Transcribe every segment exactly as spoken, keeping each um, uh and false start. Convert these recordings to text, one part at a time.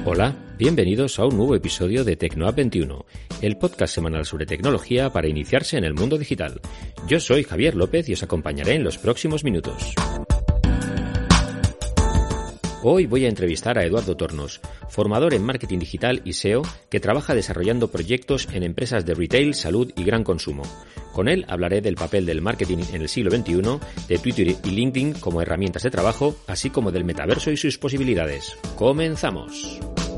Hola, bienvenidos a un nuevo episodio de TecnoApp veintiuno, el podcast semanal sobre tecnología para iniciarse en el mundo digital. Yo soy Javier López y os acompañaré en los próximos minutos. Hoy voy a entrevistar a Eduardo Tornos, formador en marketing digital y S E O que trabaja desarrollando proyectos en empresas de retail, salud y gran consumo. Con él hablaré del papel del marketing en el siglo veintiuno, de Twitter y LinkedIn como herramientas de trabajo, así como del metaverso y sus posibilidades. ¡Comenzamos!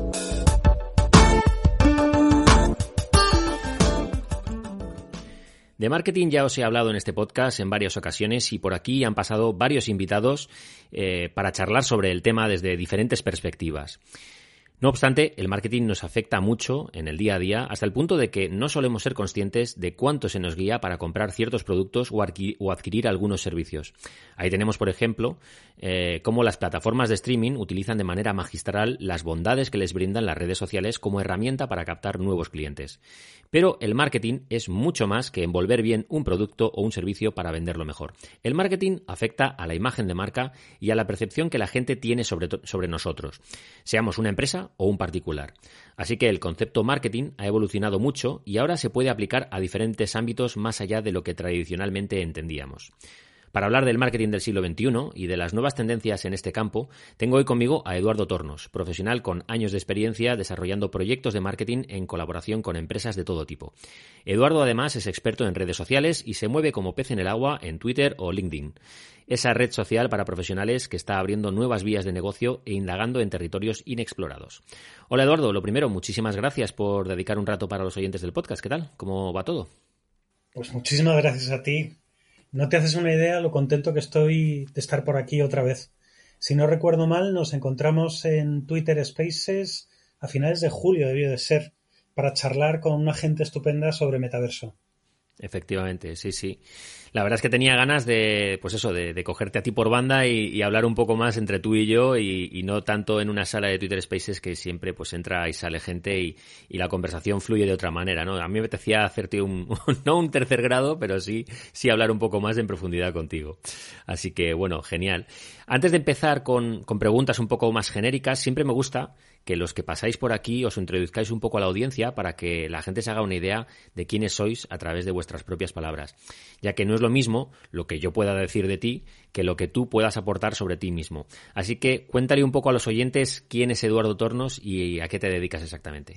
De marketing ya os he hablado en este podcast en varias ocasiones y por aquí han pasado varios invitados eh, para charlar sobre el tema desde diferentes perspectivas. No obstante, el marketing nos afecta mucho en el día a día hasta el punto de que no solemos ser conscientes de cuánto se nos guía para comprar ciertos productos o, adqui- o adquirir algunos servicios. Ahí tenemos, por ejemplo, eh, cómo las plataformas de streaming utilizan de manera magistral las bondades que les brindan las redes sociales como herramienta para captar nuevos clientes. Pero el marketing es mucho más que envolver bien un producto o un servicio para venderlo mejor. El marketing afecta a la imagen de marca y a la percepción que la gente tiene sobre, to- sobre nosotros, seamos una empresa o un particular. Así que el concepto marketing ha evolucionado mucho y ahora se puede aplicar a diferentes ámbitos más allá de lo que tradicionalmente entendíamos. Para hablar del marketing del siglo veintiuno y de las nuevas tendencias en este campo, tengo hoy conmigo a Eduardo Tornos, profesional con años de experiencia desarrollando proyectos de marketing en colaboración con empresas de todo tipo. Eduardo además es experto en redes sociales y se mueve como pez en el agua en Twitter o LinkedIn, esa red social para profesionales que está abriendo nuevas vías de negocio e indagando en territorios inexplorados. Hola Eduardo, lo primero, muchísimas gracias por dedicar un rato para los oyentes del podcast. ¿Qué tal? ¿Cómo va todo? Pues muchísimas gracias a ti. No te haces una idea lo contento que estoy de estar por aquí otra vez. Si no recuerdo mal, nos encontramos en Twitter Spaces a finales de julio, debió de ser, para charlar con una gente estupenda sobre metaverso. Efectivamente, sí, sí. La verdad es que tenía ganas de, pues eso, de, de cogerte a ti por banda y, y hablar un poco más entre tú y yo y, y no tanto en una sala de Twitter Spaces que siempre pues entra y sale gente y, y la conversación fluye de otra manera, ¿no? A mí me apetecía hacerte un, no un tercer grado, pero sí, sí hablar un poco más en profundidad contigo. Así que, bueno, genial. Antes de empezar con, con preguntas un poco más genéricas, siempre me gusta que los que pasáis por aquí os introduzcáis un poco a la audiencia para que la gente se haga una idea de quiénes sois a través de vuestras propias palabras, ya que no es lo mismo lo que yo pueda decir de ti que lo que tú puedas aportar sobre ti mismo. Así que cuéntale un poco a los oyentes quién es Eduardo Tornos y a qué te dedicas exactamente.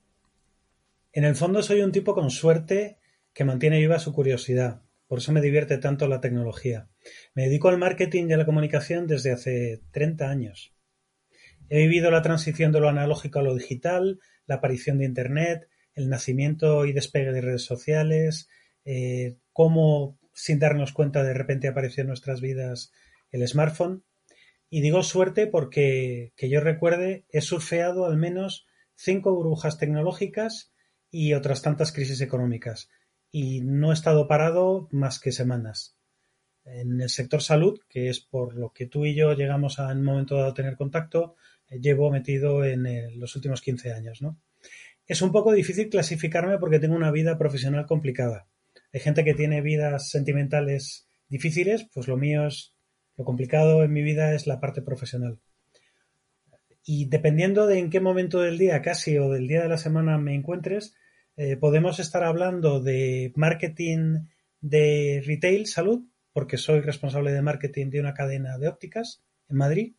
En el fondo soy un tipo con suerte que mantiene viva su curiosidad. Por eso me divierte tanto la tecnología. Me dedico al marketing y a la comunicación desde hace treinta años. He vivido la transición de lo analógico a lo digital, la aparición de Internet, el nacimiento y despegue de redes sociales, eh, cómo sin darnos cuenta de repente apareció en nuestras vidas el smartphone. Y digo suerte porque, que yo recuerde, he surfeado al menos cinco burbujas tecnológicas y otras tantas crisis económicas. Y no he estado parado más que semanas. En el sector salud, que es por lo que tú y yo llegamos a en un momento dado a tener contacto, llevo metido en el, los últimos quince años, ¿no? Es un poco difícil clasificarme porque tengo una vida profesional complicada. Hay gente que tiene vidas sentimentales difíciles, pues lo mío es, lo complicado en mi vida es la parte profesional. Y dependiendo de en qué momento del día casi o del día de la semana me encuentres, eh, podemos estar hablando de marketing de retail, salud, porque soy responsable de marketing de una cadena de ópticas en Madrid.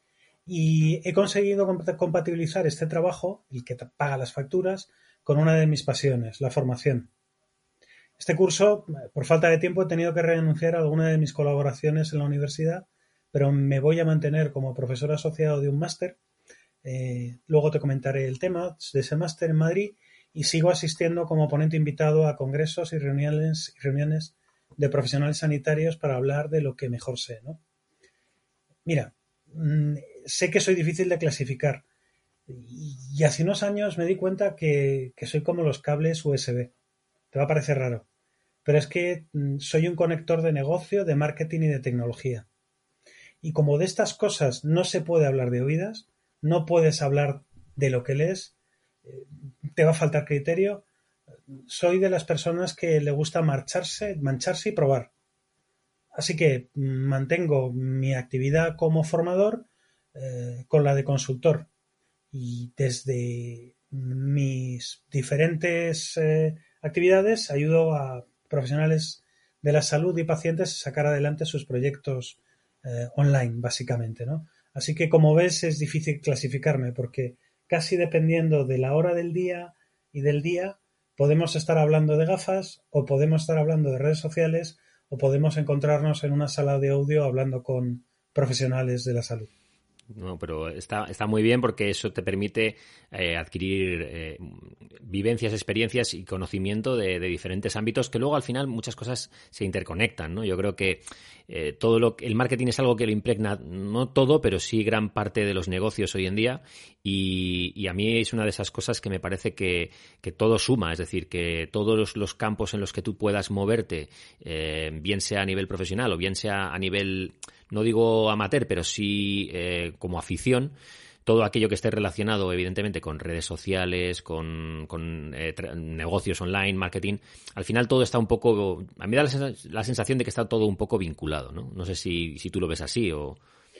Y he conseguido compatibilizar este trabajo, el que paga las facturas, con una de mis pasiones, la formación. Este curso, por falta de tiempo, he tenido que renunciar a alguna de mis colaboraciones en la universidad, pero me voy a mantener como profesor asociado de un máster. Eh, luego te comentaré el tema de ese máster en Madrid y sigo asistiendo como ponente invitado a congresos y reuniones, y reuniones de profesionales sanitarios para hablar de lo que mejor sé, ¿no? Mira, sé que soy difícil de clasificar y hace unos años me di cuenta que, que soy como los cables U S B. Te va a parecer raro, pero es que soy un conector de negocio, de marketing y de tecnología. Y como de estas cosas no se puede hablar de oídas, no puedes hablar de lo que lees, te va a faltar criterio, soy de las personas que le gusta marcharse, mancharse y probar. Así que mantengo mi actividad como formador eh, con la de consultor y desde mis diferentes eh, actividades ayudo a profesionales de la salud y pacientes a sacar adelante sus proyectos eh, online, básicamente, ¿no? Así que, como ves, es difícil clasificarme porque casi dependiendo de la hora del día y del día podemos estar hablando de gafas o podemos estar hablando de redes sociales o podemos encontrarnos en una sala de audio hablando con profesionales de la salud. No, pero está, está muy bien porque eso te permite eh, adquirir eh, vivencias, experiencias y conocimiento de, de diferentes ámbitos que luego al final muchas cosas se interconectan, ¿no? Yo creo que eh, todo lo el marketing es algo que lo impregna, no todo, pero sí gran parte de los negocios hoy en día y, y a mí es una de esas cosas que me parece que, que todo suma, es decir, que todos los, los campos en los que tú puedas moverte, eh, bien sea a nivel profesional o bien sea a nivel, no digo amateur, pero sí eh, como afición, todo aquello que esté relacionado evidentemente con redes sociales, con, con eh, negocios online, marketing, al final todo está un poco, a mí me da la, la sensación de que está todo un poco vinculado, ¿no? No sé si, si tú lo ves así o...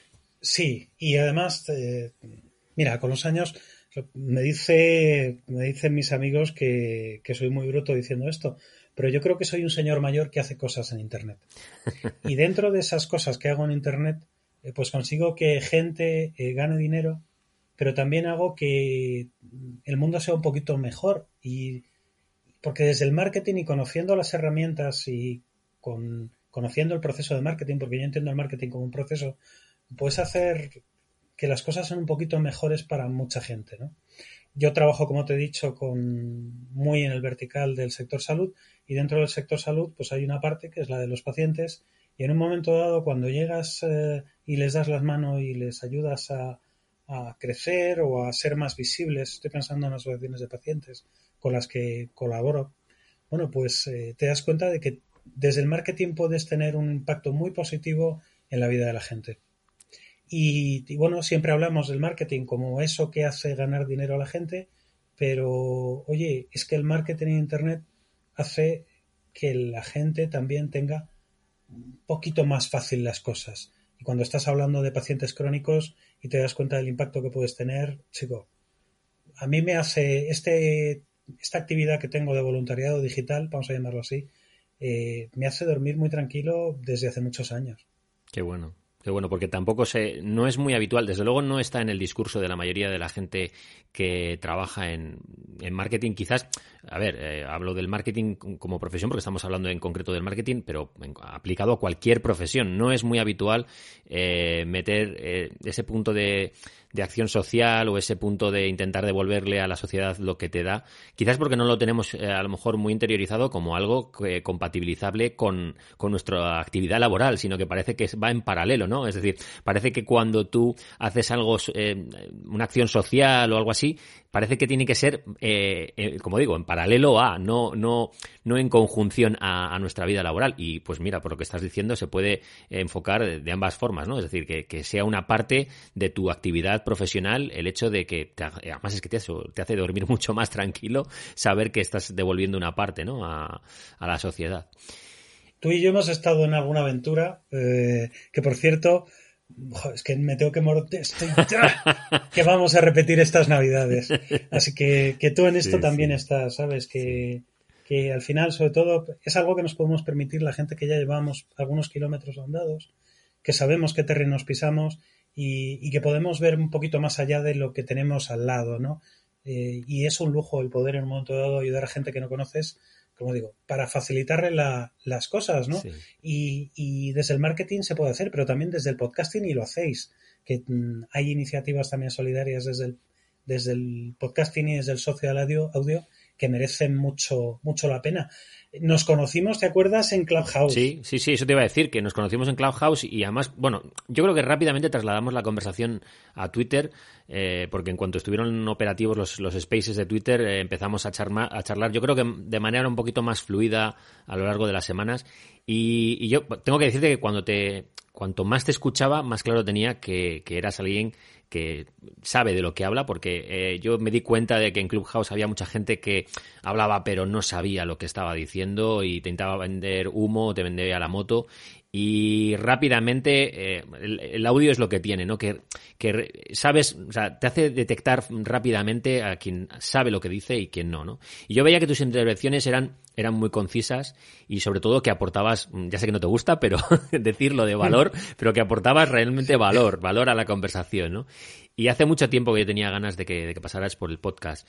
Sí, y además, eh, mira, con los años me dice, me dicen mis amigos que, que soy muy bruto diciendo esto, pero yo creo que soy un señor mayor que hace cosas en Internet. Y dentro de esas cosas que hago en Internet, eh, pues consigo que gente eh, gane dinero, pero también hago que el mundo sea un poquito mejor. Y porque desde el marketing y conociendo las herramientas y con, conociendo el proceso de marketing, porque yo entiendo el marketing como un proceso, puedes hacer que las cosas sean un poquito mejores para mucha gente, ¿no? Yo trabajo, como te he dicho, con muy en el vertical del sector salud y dentro del sector salud pues hay una parte que es la de los pacientes y en un momento dado cuando llegas eh, y les das las manos y les ayudas a, a crecer o a ser más visibles, estoy pensando en asociaciones de pacientes con las que colaboro, bueno, pues eh, te das cuenta de que desde el marketing puedes tener un impacto muy positivo en la vida de la gente. Y, y bueno, siempre hablamos del marketing como eso que hace ganar dinero a la gente, pero oye, es que el marketing en Internet hace que la gente también tenga un poquito más fácil las cosas. Y cuando estás hablando de pacientes crónicos y te das cuenta del impacto que puedes tener, chico, a mí me hace este, esta actividad que tengo de voluntariado digital, vamos a llamarlo así, eh, me hace dormir muy tranquilo desde hace muchos años. Qué bueno. Qué bueno, porque tampoco se, no es muy habitual, desde luego no está en el discurso de la mayoría de la gente que trabaja en, en marketing. Quizás, a ver, eh, hablo del marketing como profesión porque estamos hablando en concreto del marketing, pero en, aplicado a cualquier profesión. No es muy habitual eh, meter eh, ese punto de, de acción social o ese punto de intentar devolverle a la sociedad lo que te da. Quizás porque no lo tenemos eh, a lo mejor muy interiorizado como algo que, compatibilizable con, con nuestra actividad laboral, sino que parece que va en paralelo, ¿no? Es decir, parece que cuando tú haces algo, eh, una acción social o algo así, parece que tiene que ser, eh, eh, como digo, en paralelo a, no, no, no en conjunción a, a nuestra vida laboral. Y pues mira, por lo que estás diciendo, se puede enfocar de, de ambas formas, ¿no? Es decir, que, que sea una parte de tu actividad profesional el hecho de que, te, además es que te, te hace dormir mucho más tranquilo saber que estás devolviendo una parte, ¿no? a, a la sociedad. Tú y yo hemos estado en alguna aventura, eh, que por cierto, es que me tengo que morder, estoy que vamos a repetir estas navidades. Así que, que tú en esto sí, también sí. estás, ¿sabes? Que, sí. que al final, sobre todo, es algo que nos podemos permitir la gente que ya llevamos algunos kilómetros andados, que sabemos qué terrenos pisamos y, y que podemos ver un poquito más allá de lo que tenemos al lado, ¿no? Eh, y es un lujo el poder en un momento dado ayudar a gente que no conoces, como digo, para facilitarle la, las cosas, ¿no? Sí. Y, y desde el marketing se puede hacer, pero también desde el podcasting y lo hacéis, que mmm, hay iniciativas también solidarias desde el, desde el podcasting y desde el social audio, audio que merecen mucho, mucho la pena. Nos conocimos, ¿te acuerdas? En Clubhouse. Sí, sí, sí, eso te iba a decir, que nos conocimos en Clubhouse y además, bueno, yo creo que rápidamente trasladamos la conversación a Twitter, eh, porque en cuanto estuvieron operativos los, los spaces de Twitter, eh, empezamos a, charma, a charlar, yo creo que de manera un poquito más fluida a lo largo de las semanas y, y yo tengo que decirte que cuando te, cuanto más te escuchaba, más claro tenía que, que eras alguien que sabe de lo que habla, porque eh, yo me di cuenta de que en Clubhouse había mucha gente que hablaba pero no sabía lo que estaba diciendo y te intentaba vender humo, te vendía la moto. Y rápidamente eh, el, el audio es lo que tiene, ¿no? Que, que sabes, o sea, te hace detectar rápidamente a quien sabe lo que dice y quien no, ¿no? Y yo veía que tus intervenciones eran, eran muy concisas y sobre todo que aportabas, ya sé que no te gusta, pero decirlo de valor, pero que aportabas realmente valor, valor a la conversación, ¿no? Y hace mucho tiempo que yo tenía ganas de que, de que pasaras por el podcast.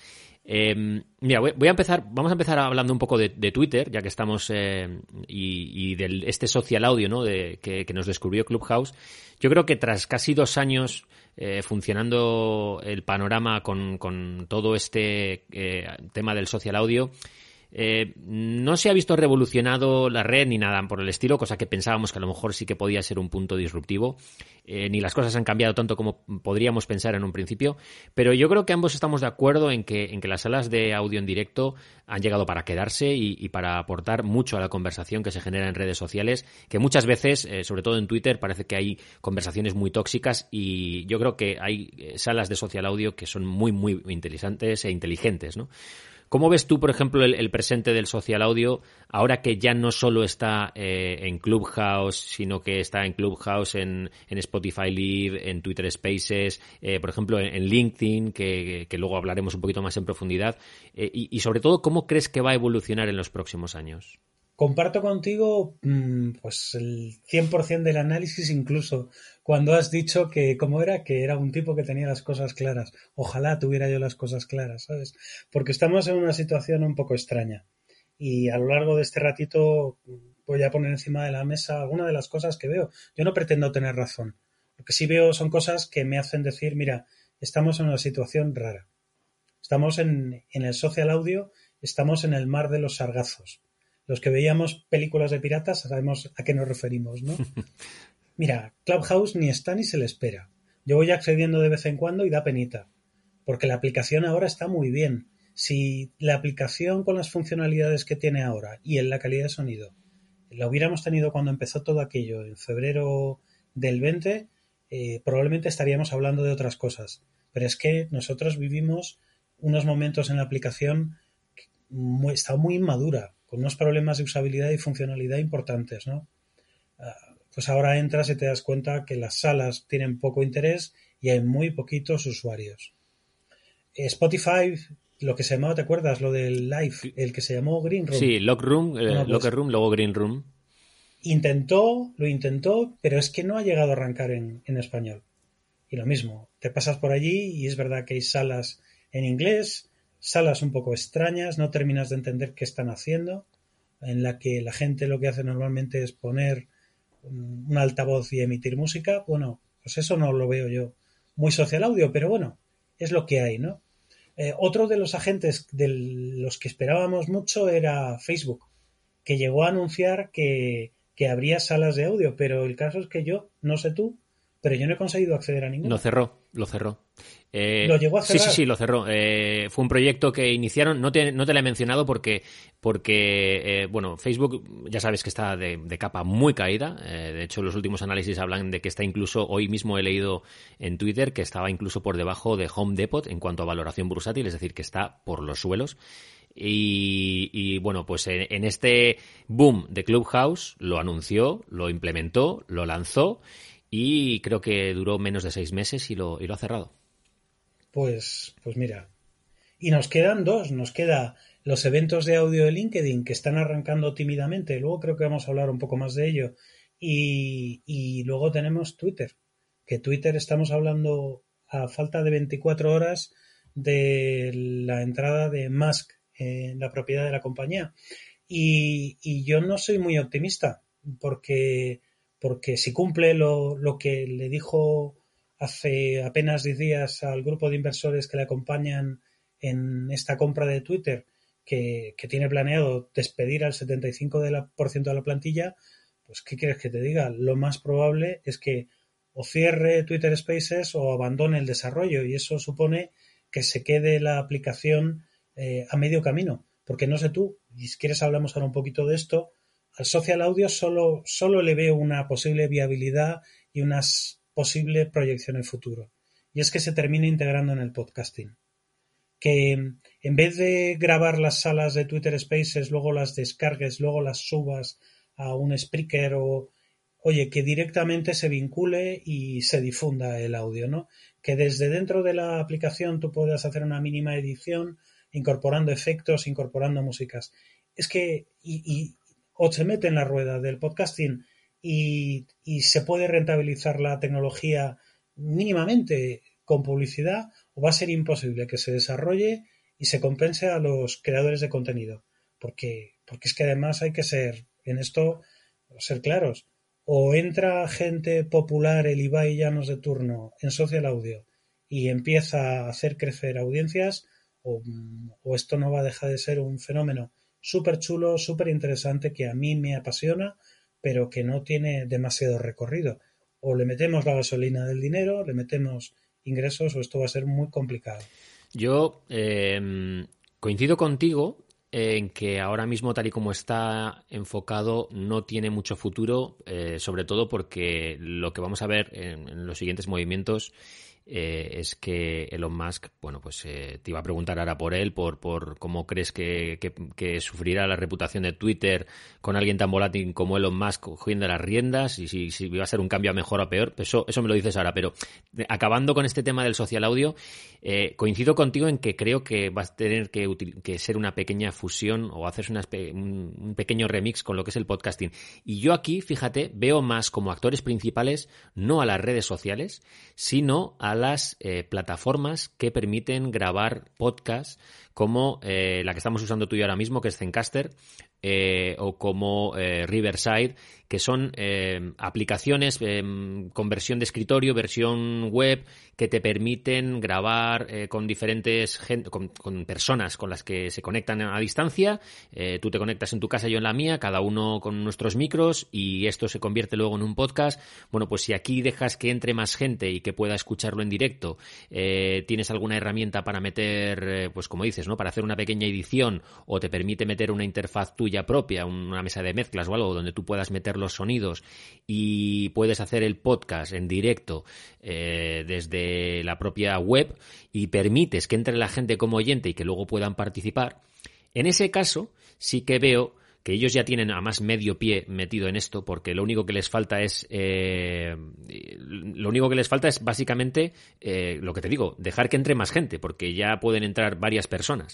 Eh, mira, voy, voy a empezar, vamos a empezar hablando un poco de, de Twitter, ya que estamos eh, y, y de este social audio, ¿no? De, que, que nos descubrió Clubhouse. Yo creo que tras casi dos años eh, funcionando el panorama con, con todo este eh, tema del social audio, Eh, no se ha visto revolucionado la red ni nada por el estilo, cosa que pensábamos que a lo mejor sí que podía ser un punto disruptivo, eh, ni las cosas han cambiado tanto como podríamos pensar en un principio, pero yo creo que ambos estamos de acuerdo en que, en que las salas de audio en directo han llegado para quedarse y, y para aportar mucho a la conversación que se genera en redes sociales, que muchas veces, eh, sobre todo en Twitter, parece que hay conversaciones muy tóxicas y yo creo que hay eh, salas de social audio que son muy, muy interesantes e inteligentes, ¿no? ¿Cómo ves tú, por ejemplo, el, el presente del social audio ahora que ya no solo está eh, en Clubhouse, sino que está en Clubhouse, en, en Spotify Live, en Twitter Spaces, eh, por ejemplo, en, en LinkedIn, que, que luego hablaremos un poquito más en profundidad? Eh, y, y sobre todo, ¿cómo crees que va a evolucionar en los próximos años? Comparto contigo pues el cien por ciento del análisis, incluso cuando has dicho que, ¿cómo era? Que era un tipo que tenía las cosas claras. Ojalá tuviera yo las cosas claras, ¿sabes? Porque estamos en una situación un poco extraña. Y a lo largo de este ratito voy a poner encima de la mesa algunas de las cosas que veo. Yo no pretendo tener razón. Lo que sí veo son cosas que me hacen decir, mira, estamos en una situación rara. Estamos en, en el social audio, estamos en el mar de los sargazos. Los que veíamos películas de piratas sabemos a qué nos referimos, ¿no? Mira, Clubhouse ni está ni se le espera. Yo voy accediendo de vez en cuando y da penita, porque la aplicación ahora está muy bien. Si la aplicación con las funcionalidades que tiene ahora y en la calidad de sonido la hubiéramos tenido cuando empezó todo aquello en febrero del veinte, eh, probablemente estaríamos hablando de otras cosas. Pero es que nosotros vivimos unos momentos en la aplicación que muy, está muy inmadura, con unos problemas de usabilidad y funcionalidad importantes, ¿no? Uh, pues ahora entras y te das cuenta que las salas tienen poco interés y hay muy poquitos usuarios. Spotify, lo que se llamaba, ¿te acuerdas? Lo del Live, el que se llamó Green Room. Sí, Lock Room, eh, bueno, pues, Locker Room, luego Green Room. Intentó, lo intentó, pero es que no ha llegado a arrancar en, en español. Y lo mismo, te pasas por allí y es verdad que hay salas en inglés, salas un poco extrañas, no terminas de entender qué están haciendo, en la que la gente lo que hace normalmente es poner un, un altavoz y emitir música. Bueno, pues eso no lo veo yo muy social audio, pero bueno, es lo que hay, ¿no? Eh, otro de los agentes de los que esperábamos mucho era Facebook, que llegó a anunciar que, que habría salas de audio, pero el caso es que yo, no sé tú, pero yo no he conseguido acceder a ninguna. Lo cerró, lo cerró. Eh, ¿Lo llegó a cerrar? Sí, sí, sí, lo cerró. Eh, fue un proyecto que iniciaron, no te, no te lo he mencionado porque, porque eh, bueno, Facebook ya sabes que está de, de capa muy caída. Eh, de hecho, los últimos análisis hablan de que está incluso, hoy mismo he leído en Twitter, que estaba incluso por debajo de Home Depot en cuanto a valoración bursátil, es decir, que está por los suelos. Y, y bueno, pues en, en este boom de Clubhouse lo anunció, lo implementó, lo lanzó y creo que duró menos de seis meses y lo, y lo ha cerrado. Pues, pues mira, y nos quedan dos, nos queda los eventos de audio de LinkedIn que están arrancando tímidamente, luego creo que vamos a hablar un poco más de ello, y, y luego tenemos Twitter, que Twitter estamos hablando a falta de veinticuatro horas de la entrada de Musk en la propiedad de la compañía, y, y yo no soy muy optimista, porque, porque si cumple lo, lo que le dijo hace apenas diez días al grupo de inversores que le acompañan en esta compra de Twitter, que, que tiene planeado despedir al setenta y cinco por ciento de la plantilla, pues ¿qué quieres que te diga? Lo más probable es que o cierre Twitter Spaces o abandone el desarrollo, y eso supone que se quede la aplicación eh, a medio camino, porque no sé tú, y si quieres hablamos ahora un poquito de esto, al social audio solo, solo le veo una posible viabilidad y unas posible proyección en el futuro. y es que se termine integrando en el podcasting. Que en vez de grabar las salas de Twitter Spaces, luego las descargues, luego las subas a un Spreaker o, oye, que directamente se vincule y se difunda el audio, ¿no? Que desde dentro de la aplicación tú puedas hacer una mínima edición, incorporando efectos, incorporando músicas. Es que, y, y o se mete en la rueda del podcasting y, y se puede rentabilizar la tecnología mínimamente con publicidad, o va a ser imposible que se desarrolle y se compense a los creadores de contenido. Porque, porque es que además hay que ser, en esto, ser claros. O entra gente popular, el Ibai Llanos de turno, en Social Audio y empieza a hacer crecer audiencias, o, o esto no va a dejar de ser un fenómeno súper chulo, súper interesante, que a mí me apasiona, pero que no tiene demasiado recorrido. O le metemos la gasolina del dinero, le metemos ingresos, o esto va a ser muy complicado. Yo eh, coincido contigo en que ahora mismo, tal y como está enfocado, no tiene mucho futuro, eh, sobre todo porque lo que vamos a ver en, en los siguientes movimientos eh, es que Elon Musk, bueno, pues eh, te iba a preguntar ahora por él, por, por cómo crees que, que, que sufrirá la reputación de Twitter con alguien tan volátil como Elon Musk cogiendo las riendas, y si, si va a ser un cambio a mejor o a peor. Eso, eso me lo dices ahora, pero acabando con este tema del social audio, eh, coincido contigo en que creo que vas a tener que, util- que ser una pequeña fusión o hacerse una espe- un, un pequeño remix con lo que es el podcasting. Y yo aquí, fíjate, veo más como actores principales no a las redes sociales, sino a las eh, plataformas que permiten grabar podcasts, como eh, la que estamos usando tú y yo ahora mismo, que es Zencastr, eh, o como eh, Riverside, que son eh, aplicaciones eh, con versión de escritorio, versión web, que te permiten grabar eh, con diferentes gen- con, con personas con las que se conectan a distancia. Eh, tú te conectas en tu casa, yo en la mía, cada uno con nuestros micros, y esto se convierte luego en un podcast. Bueno, pues si aquí dejas que entre más gente y que pueda escucharlo en directo, eh, tienes alguna herramienta para meter, eh, pues como dices, ¿no?, para hacer una pequeña edición, o te permite meter una interfaz tuya propia, una mesa de mezclas o algo donde tú puedas meter los sonidos y puedes hacer el podcast en directo eh, desde la propia web, y permites que entre la gente como oyente y que luego puedan participar. En ese caso sí que veo que ellos ya tienen a más medio pie metido en esto, porque lo único que les falta es eh, lo único que les falta es básicamente eh, lo que te digo, dejar que entre más gente, porque ya pueden entrar varias personas.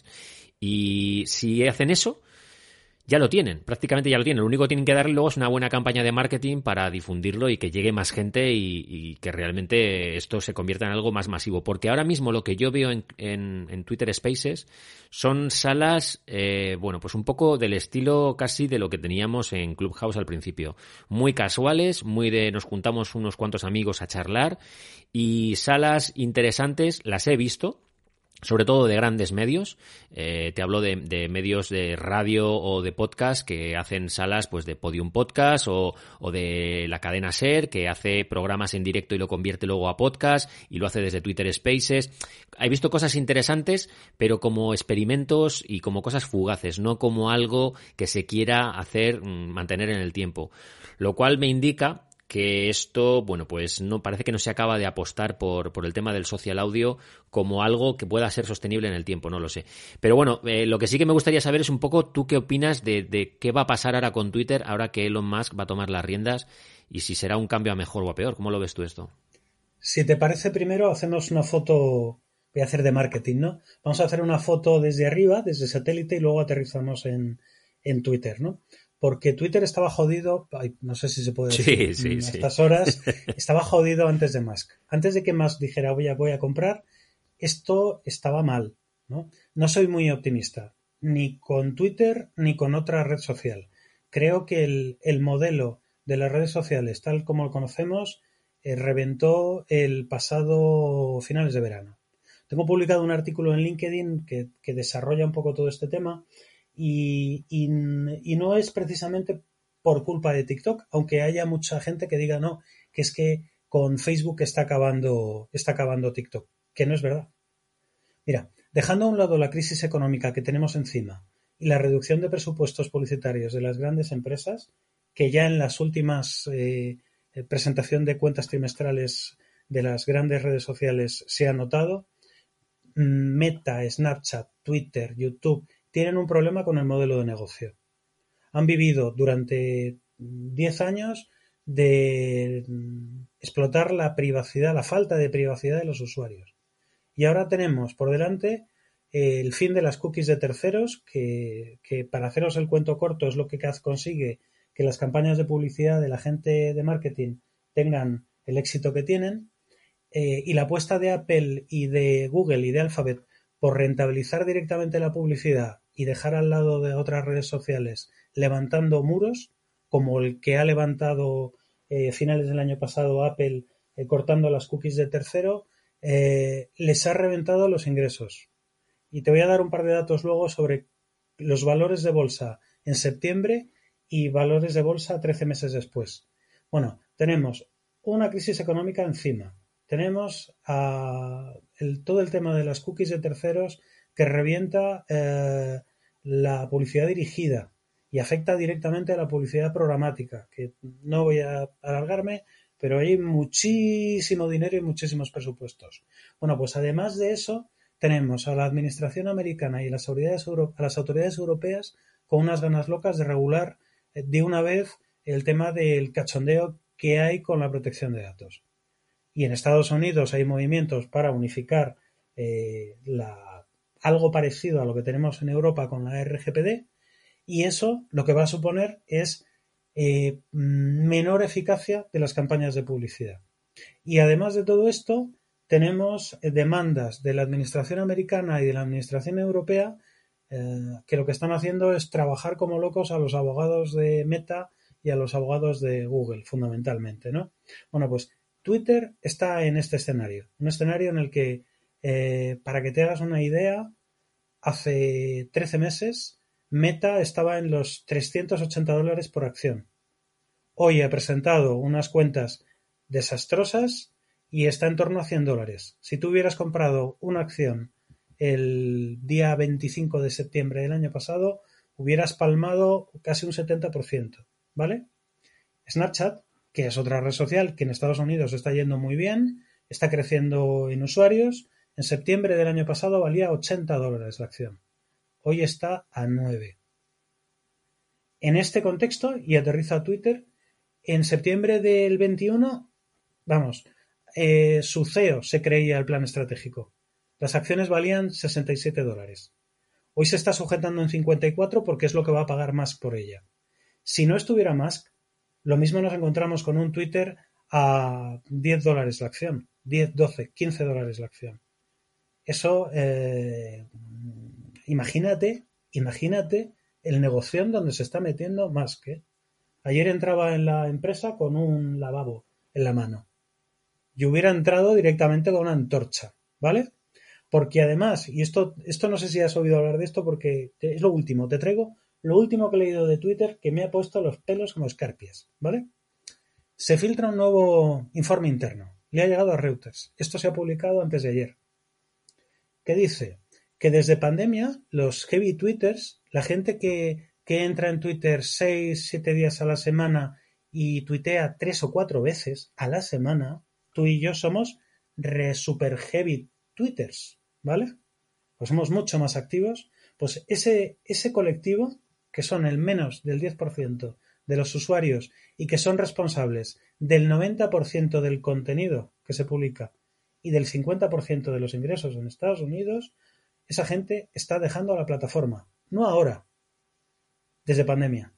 Y si hacen eso, ya lo tienen, prácticamente ya lo tienen. Lo único que tienen que darle luego es una buena campaña de marketing para difundirlo y que llegue más gente, y, y que realmente esto se convierta en algo más masivo. Porque ahora mismo lo que yo veo en, en, en Twitter Spaces son salas, eh, bueno, pues un poco del estilo casi de lo que teníamos en Clubhouse al principio. Muy casuales, muy de nos juntamos unos cuantos amigos a charlar, y salas interesantes las he visto, sobre todo de grandes medios. Eh, te hablo de, de medios de radio o de podcast que hacen salas, pues de Podium Podcast, o, o de la cadena SER, que hace programas en directo y lo convierte luego a podcast y lo hace desde Twitter Spaces. He visto cosas interesantes, pero como experimentos y como cosas fugaces, no como algo que se quiera hacer, mantener en el tiempo. Lo cual me indica que esto, bueno, pues no parece que no se acaba de apostar por, por el tema del social audio como algo que pueda ser sostenible en el tiempo, no lo sé. Pero bueno, eh, lo que sí que me gustaría saber es un poco tú qué opinas de, de qué va a pasar ahora con Twitter, ahora que Elon Musk va a tomar las riendas, y si será un cambio a mejor o a peor. ¿Cómo lo ves tú esto? Si te parece, primero hacemos una foto, voy a hacer de marketing, ¿no? Vamos a hacer una foto desde arriba, desde satélite, y luego aterrizamos en, en Twitter, ¿no? Porque Twitter estaba jodido, ay, no sé si se puede decir Sí, sí, a sí. estas horas, estaba jodido antes de Musk. Antes de que Musk dijera voy a, voy a comprar, esto estaba mal, ¿no? No soy muy optimista, ni con Twitter ni con otra red social. Creo que el, el modelo de las redes sociales, tal como lo conocemos, eh, reventó el pasado finales de verano. Tengo publicado un artículo en LinkedIn que, que desarrolla un poco todo este tema, y, y, y no es precisamente por culpa de TikTok, aunque haya mucha gente que diga no, que es que con Facebook está acabando, está acabando TikTok, que no es verdad. Mira, dejando a un lado la crisis económica que tenemos encima y la reducción de presupuestos publicitarios de las grandes empresas, que ya en las últimas eh, presentación de cuentas trimestrales de las grandes redes sociales se ha notado. Meta, Snapchat, Twitter, YouTube tienen un problema con el modelo de negocio. Han vivido durante diez años de explotar la privacidad, la falta de privacidad de los usuarios. Y ahora tenemos por delante el fin de las cookies de terceros, que, que para haceros el cuento corto es lo que consigue que las campañas de publicidad de la gente de marketing tengan el éxito que tienen, eh, y la apuesta de Apple y de Google y de Alphabet por rentabilizar directamente la publicidad y dejar al lado de otras redes sociales levantando muros, como el que ha levantado eh, finales del año pasado Apple eh, cortando las cookies de tercero, eh, les ha reventado los ingresos. Y te voy a dar un par de datos luego sobre los valores de bolsa en septiembre y valores de bolsa trece meses después. Bueno, tenemos una crisis económica encima. Tenemos uh, el, todo el tema de las cookies de terceros que revienta eh, la publicidad dirigida y afecta directamente a la publicidad programática, que no voy a alargarme, pero hay muchísimo dinero y muchísimos presupuestos. Bueno, pues además de eso, tenemos a la administración americana y a las autoridades, euro- a las autoridades europeas con unas ganas locas de regular de una vez el tema del cachondeo que hay con la protección de datos. Y en Estados Unidos hay movimientos para unificar eh, la, algo parecido a lo que tenemos en Europa con la R G P D, y eso lo que va a suponer es eh, menor eficacia de las campañas de publicidad. Y además de todo esto, tenemos demandas de la administración americana y de la administración europea eh, que lo que están haciendo es trabajar como locos a los abogados de Meta y a los abogados de Google, fundamentalmente, ¿no? Bueno, pues Twitter está en este escenario, un escenario en el que, eh, para que te hagas una idea, hace trece meses Meta estaba en los trescientos ochenta dólares por acción. Hoy ha presentado unas cuentas desastrosas y está en torno a cien dólares. Si tú hubieras comprado una acción el día veinticinco de septiembre del año pasado, hubieras palmado casi un setenta por ciento, ¿vale? Snapchat, que es otra red social que en Estados Unidos está yendo muy bien, está creciendo en usuarios. En septiembre del año pasado valía ochenta dólares la acción. Hoy está a nueve. En este contexto, y aterriza a Twitter, en septiembre del veintiuno, vamos, eh, su C E O se creía el plan estratégico. Las acciones valían sesenta y siete dólares. Hoy se está sujetando en cincuenta y cuatro porque es lo que va a pagar Musk por ella. Si no estuviera Musk, lo mismo nos encontramos con un Twitter a diez dólares la acción, diez, doce, quince dólares la acción. Eso, eh, imagínate, imagínate el negocio en donde se está metiendo Musk, ¿eh? Ayer entraba en la empresa con un lavabo en la mano. Yo hubiera entrado directamente con una antorcha, ¿vale? Porque además, y esto, esto no sé si has oído hablar de esto porque es lo último, te traigo lo último que he leído de Twitter que me ha puesto los pelos como escarpias, ¿vale? Se filtra un nuevo informe interno, le ha llegado a Reuters, esto se ha publicado antes de ayer, que dice que desde pandemia los heavy twitters, la gente que, que entra en Twitter seis, siete días a la semana y tuitea tres o cuatro veces a la semana, tú y yo somos re super heavy twitters, ¿vale? Pues somos mucho más activos. Pues ese, ese colectivo, que son el menos del diez por ciento de los usuarios y que son responsables del noventa por ciento del contenido que se publica y del cincuenta por ciento de los ingresos en Estados Unidos, esa gente está dejando la plataforma. No ahora, desde pandemia.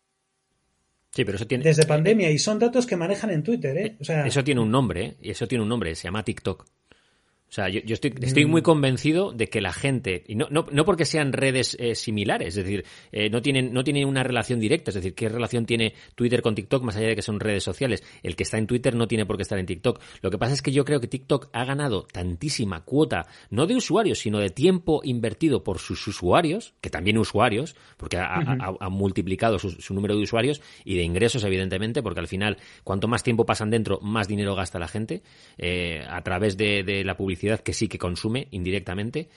Sí, pero eso tiene... Desde pandemia, y son datos que manejan en Twitter, ¿eh? O sea, eso tiene un nombre, ¿eh? Y eso tiene un nombre, se llama TikTok. O sea, yo, yo estoy, estoy muy convencido de que la gente, y no, no, no porque sean redes eh, similares, es decir, eh, no tienen, no tienen una relación directa, es decir, ¿qué relación tiene Twitter con TikTok más allá de que son redes sociales? El que está en Twitter no tiene por qué estar en TikTok. Lo que pasa es que yo creo que TikTok ha ganado tantísima cuota, no de usuarios, sino de tiempo invertido por sus usuarios, que también usuarios, porque ha, uh-huh. ha, ha multiplicado su, su número de usuarios, y de ingresos, evidentemente, porque al final, cuanto más tiempo pasan dentro, más dinero gasta la gente, eh, a través de, de la publicidad que sí que consume indirectamente,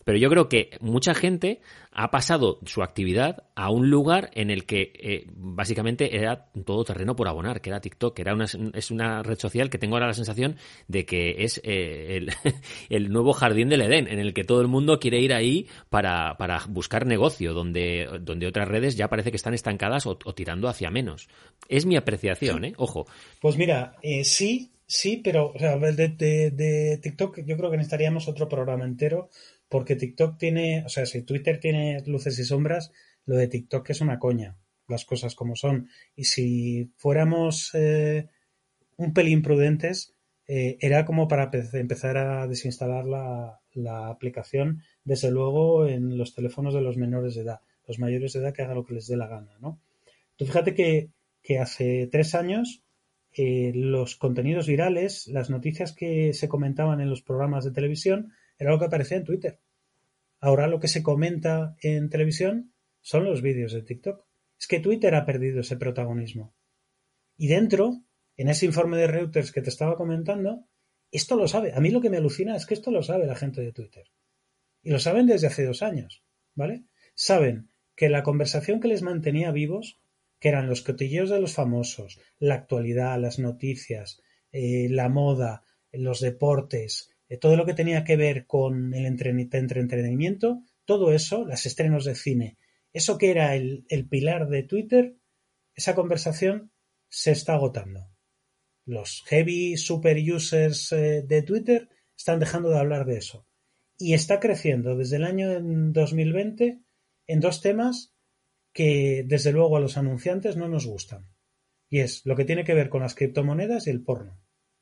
Pero yo creo que mucha gente ha pasado su actividad a un lugar en el que eh, básicamente era todo terreno por abonar, que era TikTok, que era una, es una red social que tengo ahora la sensación de que es eh, el, el nuevo jardín del Edén, en el que todo el mundo quiere ir ahí para, para buscar negocio, donde, donde otras redes ya parece que están estancadas o, o tirando hacia menos. Es mi apreciación, ¿eh? Ojo. Pues mira, eh, sí, sí, pero o sea, de, de, de TikTok yo creo que necesitaríamos otro programa entero, porque TikTok tiene, o sea, si Twitter tiene luces y sombras, lo de TikTok es una coña, las cosas como son. Y si fuéramos eh, un pelín prudentes, eh, era como para empezar a desinstalar la, la aplicación, desde luego en los teléfonos de los menores de edad, los mayores de edad que hagan lo que les dé la gana, ¿no? Tú fíjate que, que hace tres años eh, los contenidos virales, las noticias que se comentaban en los programas de televisión, era lo que aparecía en Twitter. Ahora lo que se comenta en televisión son los vídeos de TikTok. Es que Twitter ha perdido ese protagonismo. Y dentro, en ese informe de Reuters que te estaba comentando, esto lo sabe. A mí lo que me alucina es que esto lo sabe la gente de Twitter. Y lo saben desde hace dos años, ¿vale? Saben que la conversación que les mantenía vivos, que eran los cotilleos de los famosos, la actualidad, las noticias, eh, la moda, los deportes, eh, todo lo que tenía que ver con el entre- entretenimiento, todo eso, los estrenos de cine, eso que era el, el pilar de Twitter, esa conversación se está agotando. Los heavy super users eh, de Twitter están dejando de hablar de eso. Y está creciendo desde el año dos mil veinte en dos temas que desde luego a los anunciantes no nos gustan. Y es lo que tiene que ver con las criptomonedas y el porno.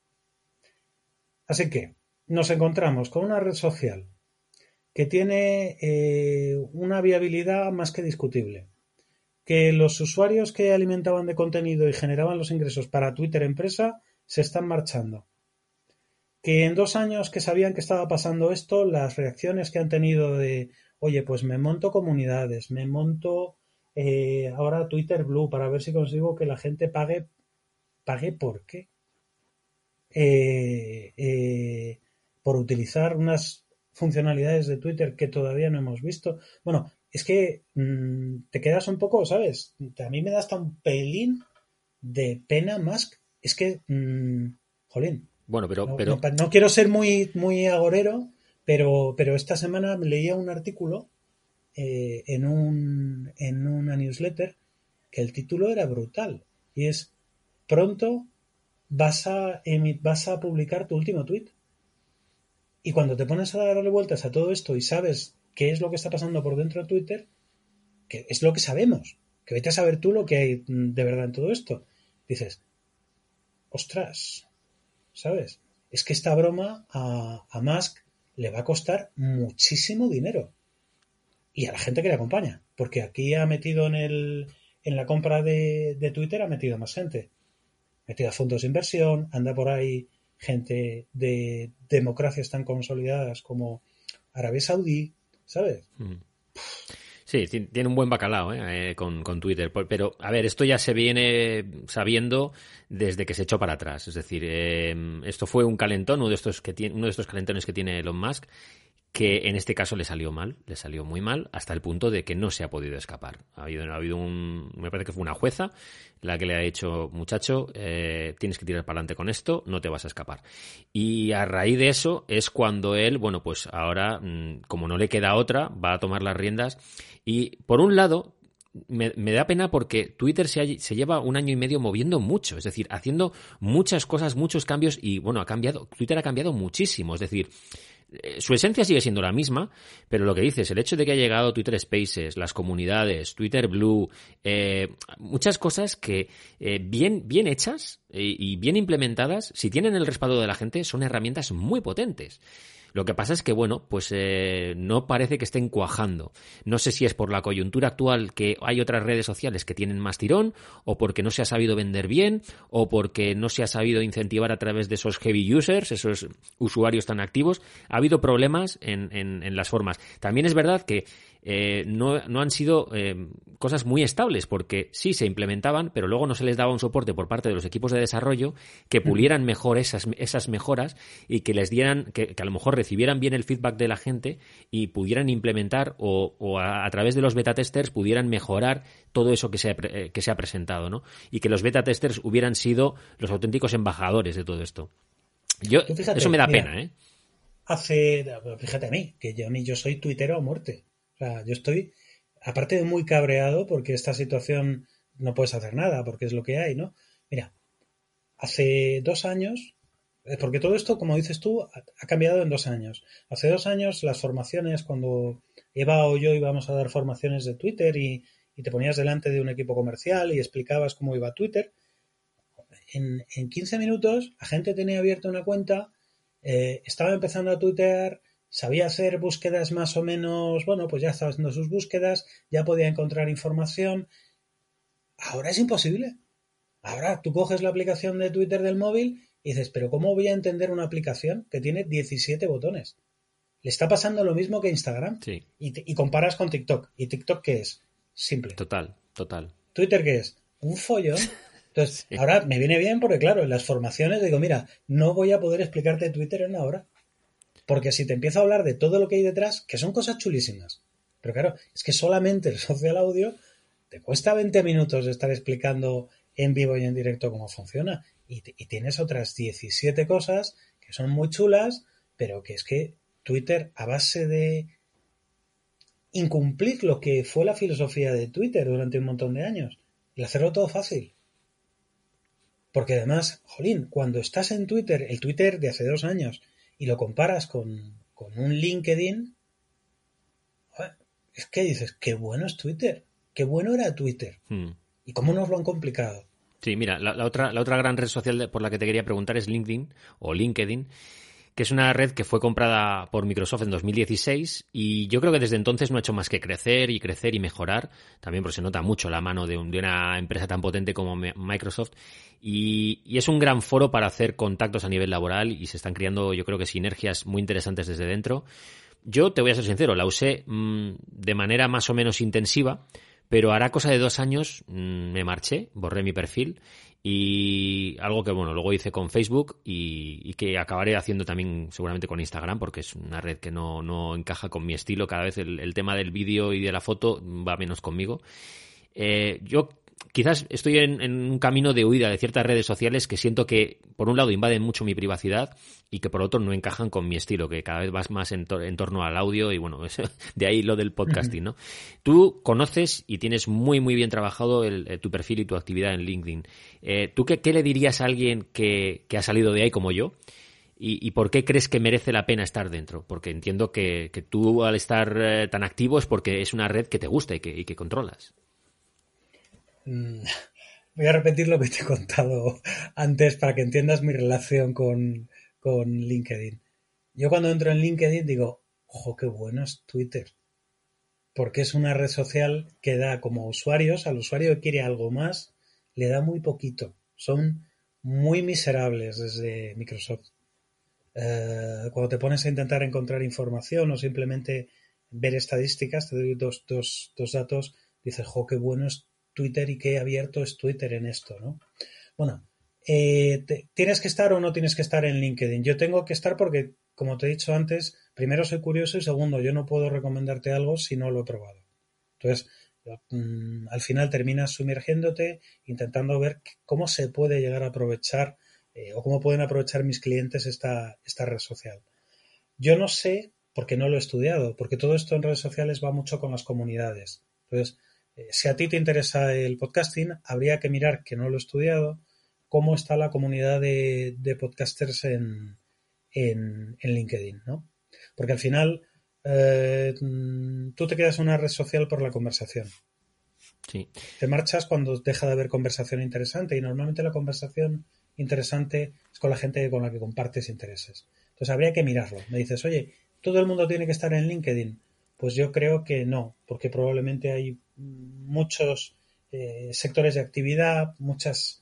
Así que nos encontramos con una red social que tiene eh, una viabilidad más que discutible, que los usuarios que alimentaban de contenido y generaban los ingresos para Twitter empresa se están marchando, que en dos años que sabían que estaba pasando esto, las reacciones que han tenido de oye, pues me monto comunidades, me monto eh, ahora Twitter Blue para ver si consigo que la gente pague. ¿Pague por qué? Eh, eh, por utilizar unas funcionalidades de Twitter que todavía no hemos visto. Bueno, es que mmm, te quedas un poco, ¿sabes? A mí me da hasta un pelín de pena Musk. Es que, mmm, jolín. Bueno, pero, no, pero... No, no quiero ser muy, muy agorero, pero, pero esta semana leía un artículo eh, en, un, en una newsletter que el título era brutal. Y es, pronto vas a, vas a publicar tu último tweet. Y cuando te pones a darle vueltas a todo esto y sabes qué es lo que está pasando por dentro de Twitter, que es lo que sabemos, que vete a saber tú lo que hay de verdad en todo esto, dices, ostras, ¿sabes? Es que esta broma a, a Musk le va a costar muchísimo dinero. Y a la gente que le acompaña, porque aquí ha metido en el en la compra de, de Twitter, ha metido más gente. Ha metido a fondos de inversión, anda por ahí gente de democracias tan consolidadas como Arabia Saudí, ¿sabes? Mm. Sí, tiene un buen bacalao ¿eh? Eh, con, con Twitter. Pero, a ver, esto ya se viene sabiendo desde que se echó para atrás. Es decir, eh, esto fue un calentón, uno de estos que tiene, uno de estos calentones que tiene Elon Musk, que en este caso le salió mal, le salió muy mal, hasta el punto de que no se ha podido escapar. Ha habido, ha habido un, me parece que fue una jueza la que le ha dicho, muchacho, eh, tienes que tirar para adelante con esto, no te vas a escapar. Y a raíz de eso es cuando él, bueno, pues ahora, como no le queda otra, va a tomar las riendas. Y por un lado, me, me da pena porque Twitter se, ha, se lleva un año y medio moviendo mucho, es decir, haciendo muchas cosas, muchos cambios y, bueno, ha cambiado, Twitter ha cambiado muchísimo, es decir, su esencia sigue siendo la misma, pero lo que dices, el hecho de que haya llegado Twitter Spaces, las comunidades, Twitter Blue, eh, muchas cosas que eh, bien, bien hechas eh, y bien implementadas, si tienen el respaldo de la gente, son herramientas muy potentes. Lo que pasa es que, bueno, pues eh, no parece que estén cuajando. No sé si es por la coyuntura actual que hay otras redes sociales que tienen más tirón, o porque no se ha sabido vender bien, o porque no se ha sabido incentivar a través de esos heavy users, esos usuarios tan activos. Ha habido problemas en, en, en las formas. También es verdad que eh, no, no han sido eh, cosas muy estables, porque sí se implementaban, pero luego no se les daba un soporte por parte de los equipos de desarrollo que pulieran mejor esas, esas mejoras y que les dieran, que, que a lo mejor recibieran bien el feedback de la gente y pudieran implementar o, o a, a través de los beta testers pudieran mejorar todo eso que se ha, que se ha presentado, ¿no? Y que los beta testers hubieran sido los auténticos embajadores de todo esto. Yo, fíjate, eso me da mira, pena, ¿eh? Hace, fíjate a mí, que yo, a mí yo soy tuitero a muerte. O sea, yo estoy, aparte de muy cabreado porque esta situación no puedes hacer nada, porque es lo que hay, ¿no? Mira, hace dos años, porque todo esto, como dices tú, ha cambiado en dos años. Hace dos años las formaciones, cuando Eva o yo íbamos a dar formaciones de Twitter y, y te ponías delante de un equipo comercial y explicabas cómo iba Twitter, en, en quince minutos la gente tenía abierta una cuenta, eh, estaba empezando a tuitear, sabía hacer búsquedas más o menos, bueno, pues ya estaba haciendo sus búsquedas, ya podía encontrar información. Ahora es imposible. Ahora tú coges la aplicación de Twitter del móvil y dices, pero ¿cómo voy a entender una aplicación que tiene diecisiete botones? Le está pasando lo mismo que Instagram. Sí. Y, y comparas con TikTok. ¿Y TikTok qué es? Simple. Total, total. ¿Twitter qué es? Un follón. Entonces, sí. Ahora me viene bien porque, claro, en las formaciones digo, mira, no voy a poder explicarte Twitter en una hora. Porque si te empiezo a hablar de todo lo que hay detrás, que son cosas chulísimas. Pero claro, es que solamente el social audio te cuesta veinte minutos de estar explicando en vivo y en directo cómo funciona. Y, y tienes otras diecisiete cosas que son muy chulas, pero que es que Twitter, a base de incumplir lo que fue la filosofía de Twitter durante un montón de años y hacerlo todo fácil. Porque además, jolín, cuando estás en Twitter, el Twitter de hace dos años, y lo comparas con, con un LinkedIn, es que dices, qué bueno es Twitter, qué bueno era Twitter. Hmm. ¿Y cómo nos lo han complicado? Sí, mira, la, la, otra, la otra gran red social de, por la que te quería preguntar es LinkedIn o LinkedIn, que es una red que fue comprada por Microsoft en dos mil dieciséis y yo creo que desde entonces no ha hecho más que crecer y crecer y mejorar, también porque se nota mucho la mano de, un, de una empresa tan potente como Microsoft y, y es un gran foro para hacer contactos a nivel laboral y se están creando yo creo que sinergias muy interesantes desde dentro. Yo te voy a ser sincero, la usé mmm, de manera más o menos intensiva, pero hará cosa de dos años mmm, me marché, borré mi perfil y algo que, bueno, luego hice con Facebook y, y que acabaré haciendo también seguramente con Instagram porque es una red que no, no encaja con mi estilo. Cada vez el, el tema del vídeo y de la foto va menos conmigo. Eh, yo quizás estoy en, en un camino de huida de ciertas redes sociales que siento que, por un lado, invaden mucho mi privacidad y que, por otro, no encajan con mi estilo, que cada vez vas más en, to- en torno al audio y, bueno, eso, de ahí lo del podcasting, ¿no? Tú conoces y tienes muy, muy bien trabajado el, el, tu perfil y tu actividad en LinkedIn. Eh, ¿Tú qué, qué le dirías a alguien que, que ha salido de ahí como yo? ¿Y, ¿Y por qué crees que merece la pena estar dentro? Porque entiendo que, que tú, al estar eh, tan activo, es porque es una red que te gusta y que, y que controlas. Voy a repetir lo que te he contado antes para que entiendas mi relación con, con LinkedIn. Yo cuando entro en LinkedIn digo, ojo, qué bueno es Twitter. Porque es una red social que da como usuarios, al usuario que quiere algo más, le da muy poquito. Son muy miserables desde Microsoft. Eh, cuando te pones a intentar encontrar información o simplemente ver estadísticas, te doy dos, dos, dos datos, dices, jo, qué bueno es Twitter y qué abierto es Twitter en esto, ¿no? Bueno, eh, te, ¿tienes que estar o no tienes que estar en LinkedIn? Yo tengo que estar porque, como te he dicho antes, primero soy curioso y segundo, yo no puedo recomendarte algo si no lo he probado. Entonces, mmm, al final terminas sumergiéndote, intentando ver cómo se puede llegar a aprovechar eh, o cómo pueden aprovechar mis clientes esta, esta red social. Yo no sé, porque no lo he estudiado, porque todo esto en redes sociales va mucho con las comunidades. Entonces, eh, si a ti te interesa el podcasting, habría que mirar, que no lo he estudiado, cómo está la comunidad de, de podcasters en, en, en LinkedIn, ¿no? Porque al final eh, tú te quedas en una red social por la conversación. Sí. Te marchas cuando deja de haber conversación interesante y normalmente la conversación interesante es con la gente con la que compartes intereses. Entonces habría que mirarlo. Me dices, oye, ¿todo el mundo tiene que estar en LinkedIn? Pues yo creo que no, porque probablemente hay muchos eh, sectores de actividad, muchas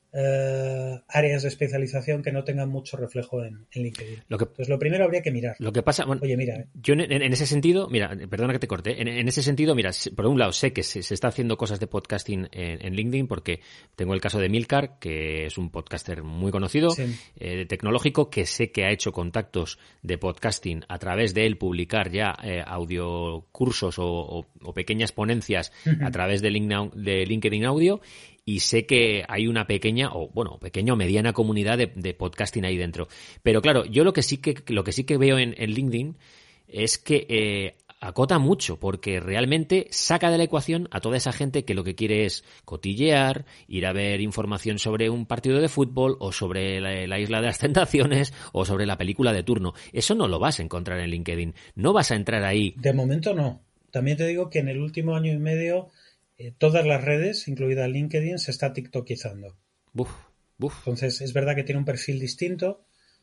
eh, áreas de especialización que no tengan mucho reflejo en, en LinkedIn. Lo que, Entonces, lo primero habría que mirar. Lo que pasa, bueno, Oye, mira, eh. yo en, en ese sentido, mira, perdona que te corte, en, en ese sentido, mira, por un lado sé que se, se está haciendo cosas de podcasting en, en LinkedIn porque tengo el caso de Milcar, que es un podcaster muy conocido, sí. eh, tecnológico, que sé que ha hecho contactos de podcasting a través de él publicar ya eh, audiocursos o, o, o pequeñas ponencias uh-huh. a través de, link, de LinkedIn Audio. Y sé que hay una pequeña, o bueno, pequeña o mediana comunidad de, de podcasting ahí dentro. Pero claro, yo lo que sí que, lo que sí que veo en, en LinkedIn es que eh, acota mucho, porque realmente saca de la ecuación a toda esa gente que lo que quiere es cotillear, ir a ver información sobre un partido de fútbol, o sobre la, la Isla de las Tentaciones, o sobre la película de turno. Eso no lo vas a encontrar en LinkedIn. No vas a entrar ahí. De momento no. También te digo que en el último año y medio Eh, todas las redes, incluida LinkedIn, se está tiktokizando. Buf, buf. Entonces, es verdad que tiene un perfil distinto,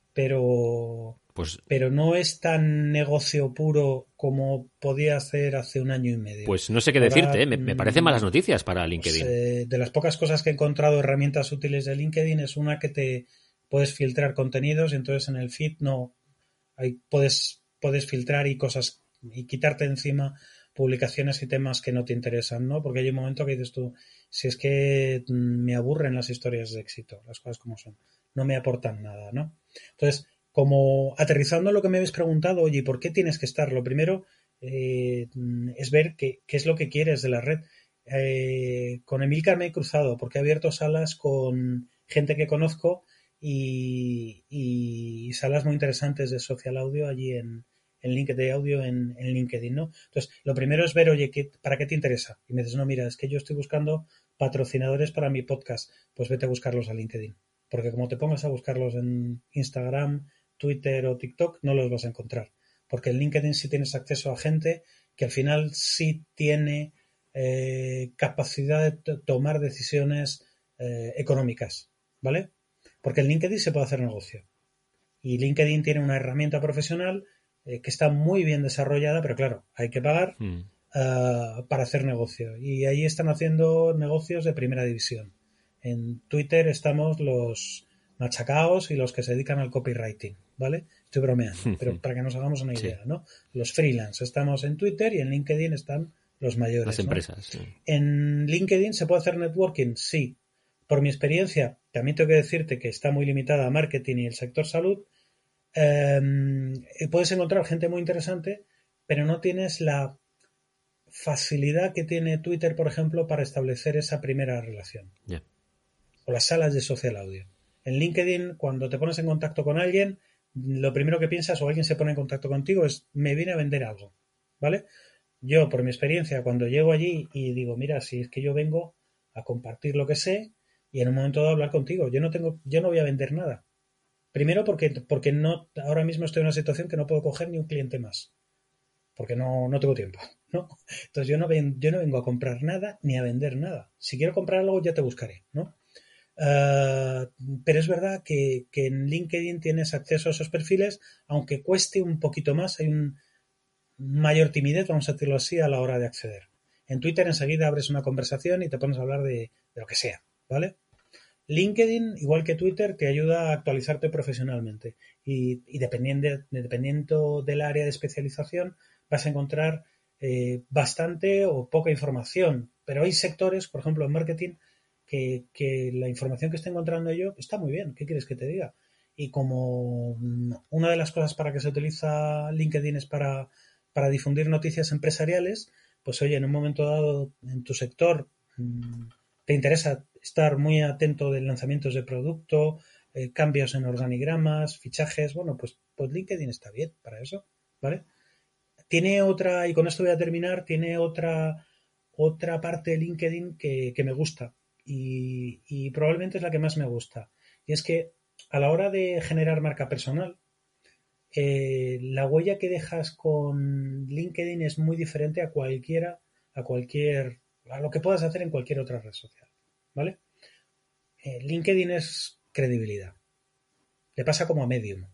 pero, pues, pero no es tan negocio puro como podía hacer hace un año y medio. Pues no sé qué Ahora, decirte, ¿eh? me, me parecen malas noticias para LinkedIn. Pues, eh, de las pocas cosas que he encontrado, herramientas útiles de LinkedIn, es una que te puedes filtrar contenidos, y entonces en el feed no hay, puedes, puedes filtrar y cosas y quitarte encima publicaciones y temas que no te interesan, ¿no? Porque hay un momento que dices tú, si es que me aburren las historias de éxito, las cosas como son, no me aportan nada, ¿no? Entonces, como aterrizando lo que me habéis preguntado, oye, ¿por qué tienes que estar? Lo primero eh, es ver qué, qué es lo que quieres de la red. Eh, con Emilcar me he cruzado porque he abierto salas con gente que conozco y, y salas muy interesantes de social audio allí en, en LinkedIn audio en, en LinkedIn, ¿no? Entonces, lo primero es ver, oye, ¿qué, ¿para qué te interesa? Y me dices, no, mira, es que yo estoy buscando patrocinadores para mi podcast. Pues vete a buscarlos a LinkedIn. Porque como te pongas a buscarlos en Instagram, Twitter o TikTok, no los vas a encontrar. Porque en LinkedIn sí tienes acceso a gente que al final sí tiene eh, capacidad de t- tomar decisiones eh, económicas, ¿vale? Porque en LinkedIn se puede hacer negocio. Y LinkedIn tiene una herramienta profesional eh, que está muy bien desarrollada, pero claro, hay que pagar mm. uh, para hacer negocio. Y ahí están haciendo negocios de primera división. En Twitter estamos los machacaos y los que se dedican al copywriting, ¿vale? Estoy bromeando, pero para que nos hagamos una idea, sí. ¿no? Los freelance estamos en Twitter y en LinkedIn están los mayores. Las empresas, ¿no? Sí. En LinkedIn se puede hacer networking, sí. Por mi experiencia, también tengo que decirte que está muy limitada a marketing y el sector salud. Eh, puedes encontrar gente muy interesante, pero no tienes la facilidad que tiene Twitter, por ejemplo, para establecer esa primera relación. Yeah. O las salas de social audio. En LinkedIn, cuando te pones en contacto con alguien, lo primero que piensas o alguien se pone en contacto contigo es, me viene a vender algo, ¿vale? Yo, por mi experiencia, cuando llego allí y digo, mira, si es que yo vengo a compartir lo que sé y en un momento dado hablar contigo, yo no tengo, yo no voy a vender nada. Primero porque, porque no, ahora mismo estoy en una situación que no puedo coger ni un cliente más. Porque no, no tengo tiempo, ¿no? Entonces yo no, ven, yo no vengo a comprar nada ni a vender nada. Si quiero comprar algo ya te buscaré, ¿no? Uh, pero es verdad que, que en LinkedIn tienes acceso a esos perfiles, aunque cueste un poquito más, hay un mayor timidez, vamos a decirlo así, a la hora de acceder. En Twitter enseguida abres una conversación y te pones a hablar de, de lo que sea, ¿vale? LinkedIn, igual que Twitter, te ayuda a actualizarte profesionalmente y, y dependiendo, dependiendo del área de especialización vas a encontrar eh, bastante o poca información, pero hay sectores, por ejemplo en marketing, que, que la información que estoy encontrando yo está muy bien, ¿qué quieres que te diga? Y como una de las cosas para que se utiliza LinkedIn es para, para difundir noticias empresariales, pues oye, en un momento dado en tu sector te interesa estar muy atento de lanzamientos de producto, eh, cambios en organigramas, fichajes, bueno, pues, pues LinkedIn está bien para eso, ¿vale? Tiene otra, y con esto voy a terminar, tiene otra, otra parte de LinkedIn que, que me gusta y, y probablemente es la que más me gusta. Y es que a la hora de generar marca personal, eh, la huella que dejas con LinkedIn es muy diferente a cualquiera, a cualquier, a lo que puedas hacer en cualquier otra red social, ¿vale? Eh, LinkedIn es credibilidad. Le pasa como a Medium.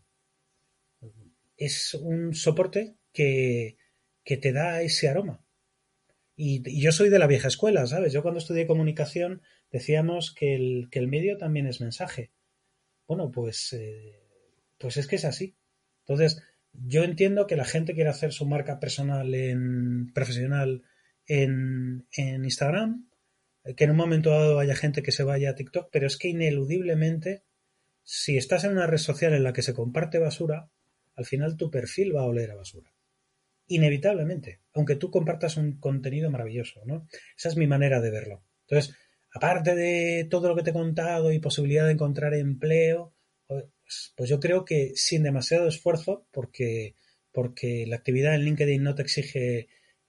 Es un soporte que, que te da ese aroma. Y, y yo soy de la vieja escuela, ¿sabes? Yo cuando estudié comunicación decíamos que el, que el medio también es mensaje. Bueno, pues, eh, pues es que es así. Entonces, yo entiendo que la gente quiere hacer su marca personal en profesional en, en Instagram, que en un momento dado haya gente que se vaya a TikTok, pero es que ineludiblemente, si estás en una red social en la que se comparte basura, al final tu perfil va a oler a basura. Inevitablemente, aunque tú compartas un contenido maravilloso, ¿no? Esa es mi manera de verlo. Entonces, aparte de todo lo que te he contado y posibilidad de encontrar empleo, pues, pues yo creo que sin demasiado esfuerzo, porque, porque la actividad en LinkedIn no te exige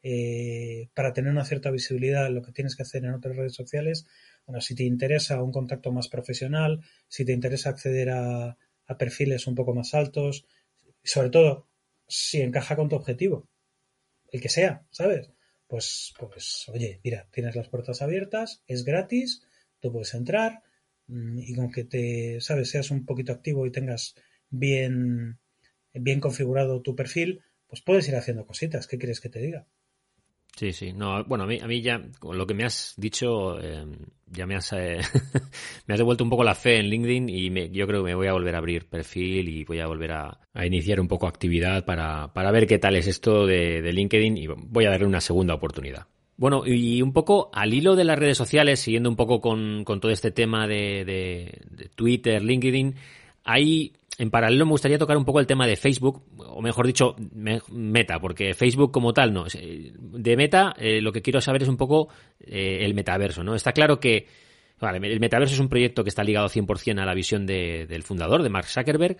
eh, para tener una cierta visibilidad lo que tienes que hacer en otras redes sociales. Bueno, si te interesa un contacto más profesional, si te interesa acceder a, a perfiles un poco más altos, sobre todo si encaja con tu objetivo, el que sea, ¿sabes? Pues, pues, oye, mira, tienes las puertas abiertas, es gratis, tú puedes entrar y con que te, ¿sabes? Seas un poquito activo y tengas bien, bien configurado tu perfil, pues puedes ir haciendo cositas. ¿Qué quieres que te diga? Sí, sí. No, bueno, a mí, a mí ya, con lo que me has dicho, eh, ya me has, eh, me has devuelto un poco la fe en LinkedIn y me, yo creo que me voy a volver a abrir perfil y voy a volver a, a iniciar un poco actividad para, para ver qué tal es esto de, de LinkedIn y voy a darle una segunda oportunidad. Bueno, y un poco al hilo de las redes sociales, siguiendo un poco con, con todo este tema de, de, de Twitter, LinkedIn, hay... En paralelo me gustaría tocar un poco el tema de Facebook, o mejor dicho, Meta, porque Facebook como tal no. De Meta eh, lo que quiero saber es un poco eh, el metaverso, ¿no? Está claro que vale, el metaverso es un proyecto que está ligado cien por ciento a la visión de, del fundador, de Mark Zuckerberg,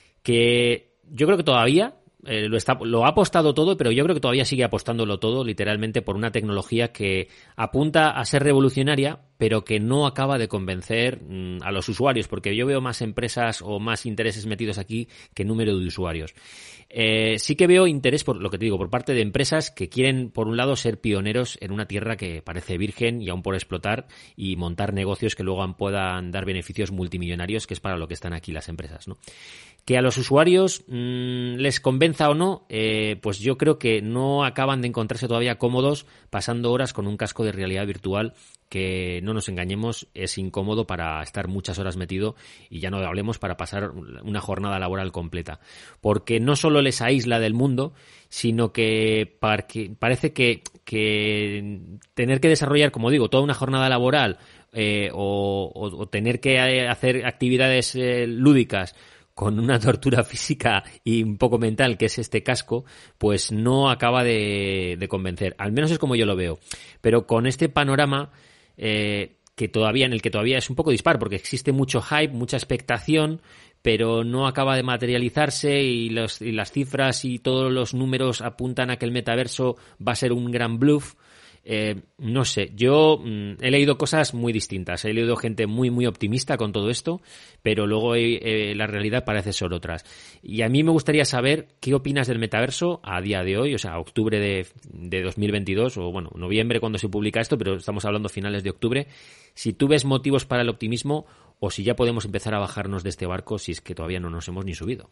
que yo creo que todavía eh, lo, está, lo ha apostado todo, pero yo creo que todavía sigue apostándolo todo, literalmente, por una tecnología que apunta a ser revolucionaria, pero que no acaba de convencer mmm, a los usuarios, porque yo veo más empresas o más intereses metidos aquí que número de usuarios. Eh, sí que veo interés, por lo que te digo, por parte de empresas que quieren, por un lado, ser pioneros en una tierra que parece virgen y aún por explotar y montar negocios que luego puedan dar beneficios multimillonarios, que es para lo que están aquí las empresas, ¿no? Que a los usuarios mmm, les convenza o no, eh, pues yo creo que no acaban de encontrarse todavía cómodos pasando horas con un casco de realidad virtual que, no nos engañemos, es incómodo para estar muchas horas metido y ya no hablemos para pasar una jornada laboral completa. Porque no solo les aísla del mundo, sino que parece que, que tener que desarrollar, como digo, toda una jornada laboral eh, o, o, o tener que hacer actividades eh, lúdicas con una tortura física y un poco mental, que es este casco, pues no acaba de, de convencer. Al menos es como yo lo veo. Pero con este panorama eh, que todavía en el que todavía es un poco dispar, porque existe mucho hype, mucha expectación, pero no acaba de materializarse y, los, y las cifras y todos los números apuntan a que el metaverso va a ser un gran bluff. Eh, no sé, yo mmm, he leído cosas muy distintas, he leído gente muy muy optimista con todo esto, pero luego eh, la realidad parece ser otras. Y a mí me gustaría saber qué opinas del metaverso a día de hoy, o sea, octubre de, de dos mil veintidós, o bueno, noviembre cuando se publica esto, pero estamos hablando finales de octubre, si tú ves motivos para el optimismo o si ya podemos empezar a bajarnos de este barco si es que todavía no nos hemos ni subido.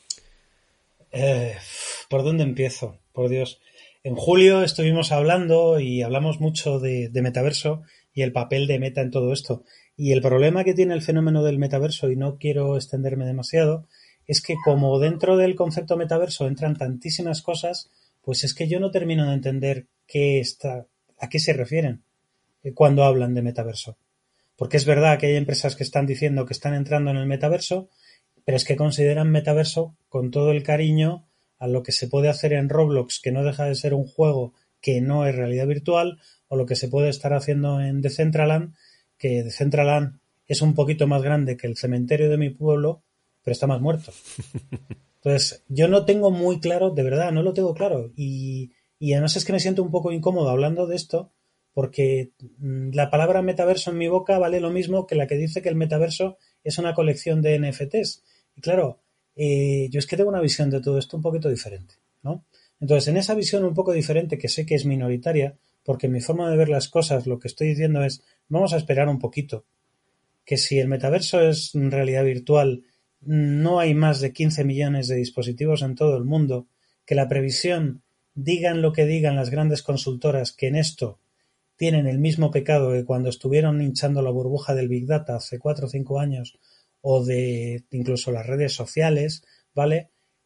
Eh, ¿por dónde empiezo? Por Dios. En julio estuvimos hablando y hablamos mucho de, de metaverso y el papel de Meta en todo esto. Y el problema que tiene el fenómeno del metaverso, y no quiero extenderme demasiado, es que como dentro del concepto metaverso entran tantísimas cosas, pues es que yo no termino de entender qué está, a qué se refieren cuando hablan de metaverso. Porque es verdad que hay empresas que están diciendo que están entrando en el metaverso, pero es que consideran metaverso con todo el cariño a lo que se puede hacer en Roblox, que no deja de ser un juego que no es realidad virtual, o lo que se puede estar haciendo en Decentraland, que Decentraland es un poquito más grande que el cementerio de mi pueblo, pero está más muerto. Entonces, yo no tengo muy claro, de verdad, no lo tengo claro. Y, y además es que me siento un poco incómodo hablando de esto, porque la palabra metaverso en mi boca vale lo mismo que la que dice que el metaverso es una colección de N F Ts. Y claro, eh, yo es que tengo una visión de todo esto un poquito diferente, ¿no? Entonces, en esa visión un poco diferente, que sé que es minoritaria, porque en mi forma de ver las cosas lo que estoy diciendo es, vamos a esperar un poquito, que si el metaverso es realidad virtual, no hay más de quince millones de dispositivos en todo el mundo, que la previsión digan lo que digan las grandes consultoras, que en esto tienen el mismo pecado que cuando estuvieron hinchando la burbuja del Big Data hace cuatro o cinco años, o de incluso las redes sociales, ¿vale?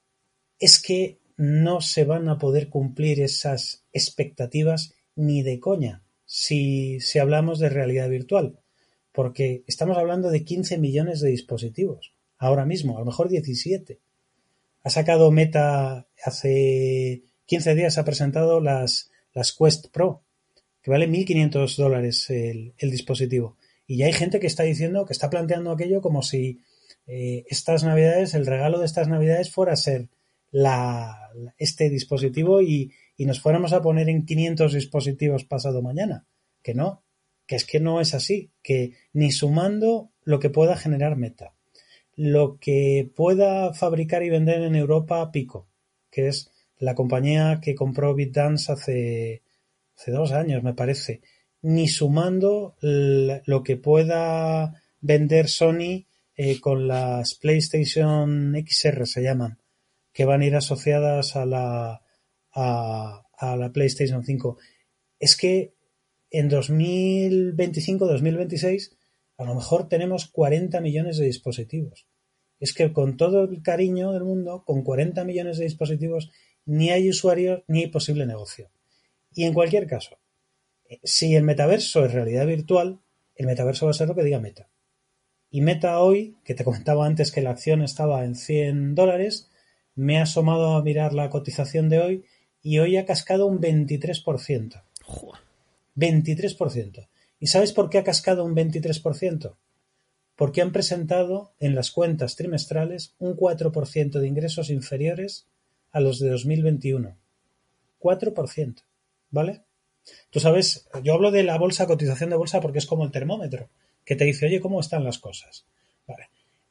Es que no se van a poder cumplir esas expectativas ni de coña si, si hablamos de realidad virtual, porque estamos hablando de quince millones de dispositivos ahora mismo, a lo mejor diecisiete. Ha sacado Meta hace quince días, ha presentado las, las Quest Pro, que vale mil quinientos dólares el, el dispositivo, y ya hay gente que está diciendo, que está planteando aquello como si eh, estas navidades, el regalo de estas navidades fuera a ser La, este dispositivo y, y nos fuéramos a poner en quinientos dispositivos pasado mañana. Que no, que es que no es así, que ni sumando lo que pueda generar Meta, lo que pueda fabricar y vender en Europa Pico, que es la compañía que compró BitDance hace, hace dos años, me parece, ni sumando lo que pueda vender Sony eh, con las PlayStation X R, se llaman, que van a ir asociadas a la, a, a la PlayStation cinco. Es que en dos mil veinticinco dos mil veintiséis a lo mejor tenemos cuarenta millones de dispositivos. Es que con todo el cariño del mundo, con cuarenta millones de dispositivos, ni hay usuarios ni hay posible negocio. Y en cualquier caso, si el metaverso es realidad virtual, el metaverso va a ser lo que diga Meta. Y Meta hoy, que te comentaba antes que la acción estaba en cien dólares, me he asomado a mirar la cotización de hoy y hoy ha cascado un veintitrés por ciento. veintitrés por ciento. ¿Y sabes por qué ha cascado un veintitrés por ciento? Porque han presentado en las cuentas trimestrales un cuatro por ciento de ingresos inferiores a los de dos mil veintiuno. cuatro por ciento, ¿vale? Tú sabes, yo hablo de la bolsa, cotización de bolsa, porque es como el termómetro, que te dice, oye, ¿cómo están las cosas? Vale.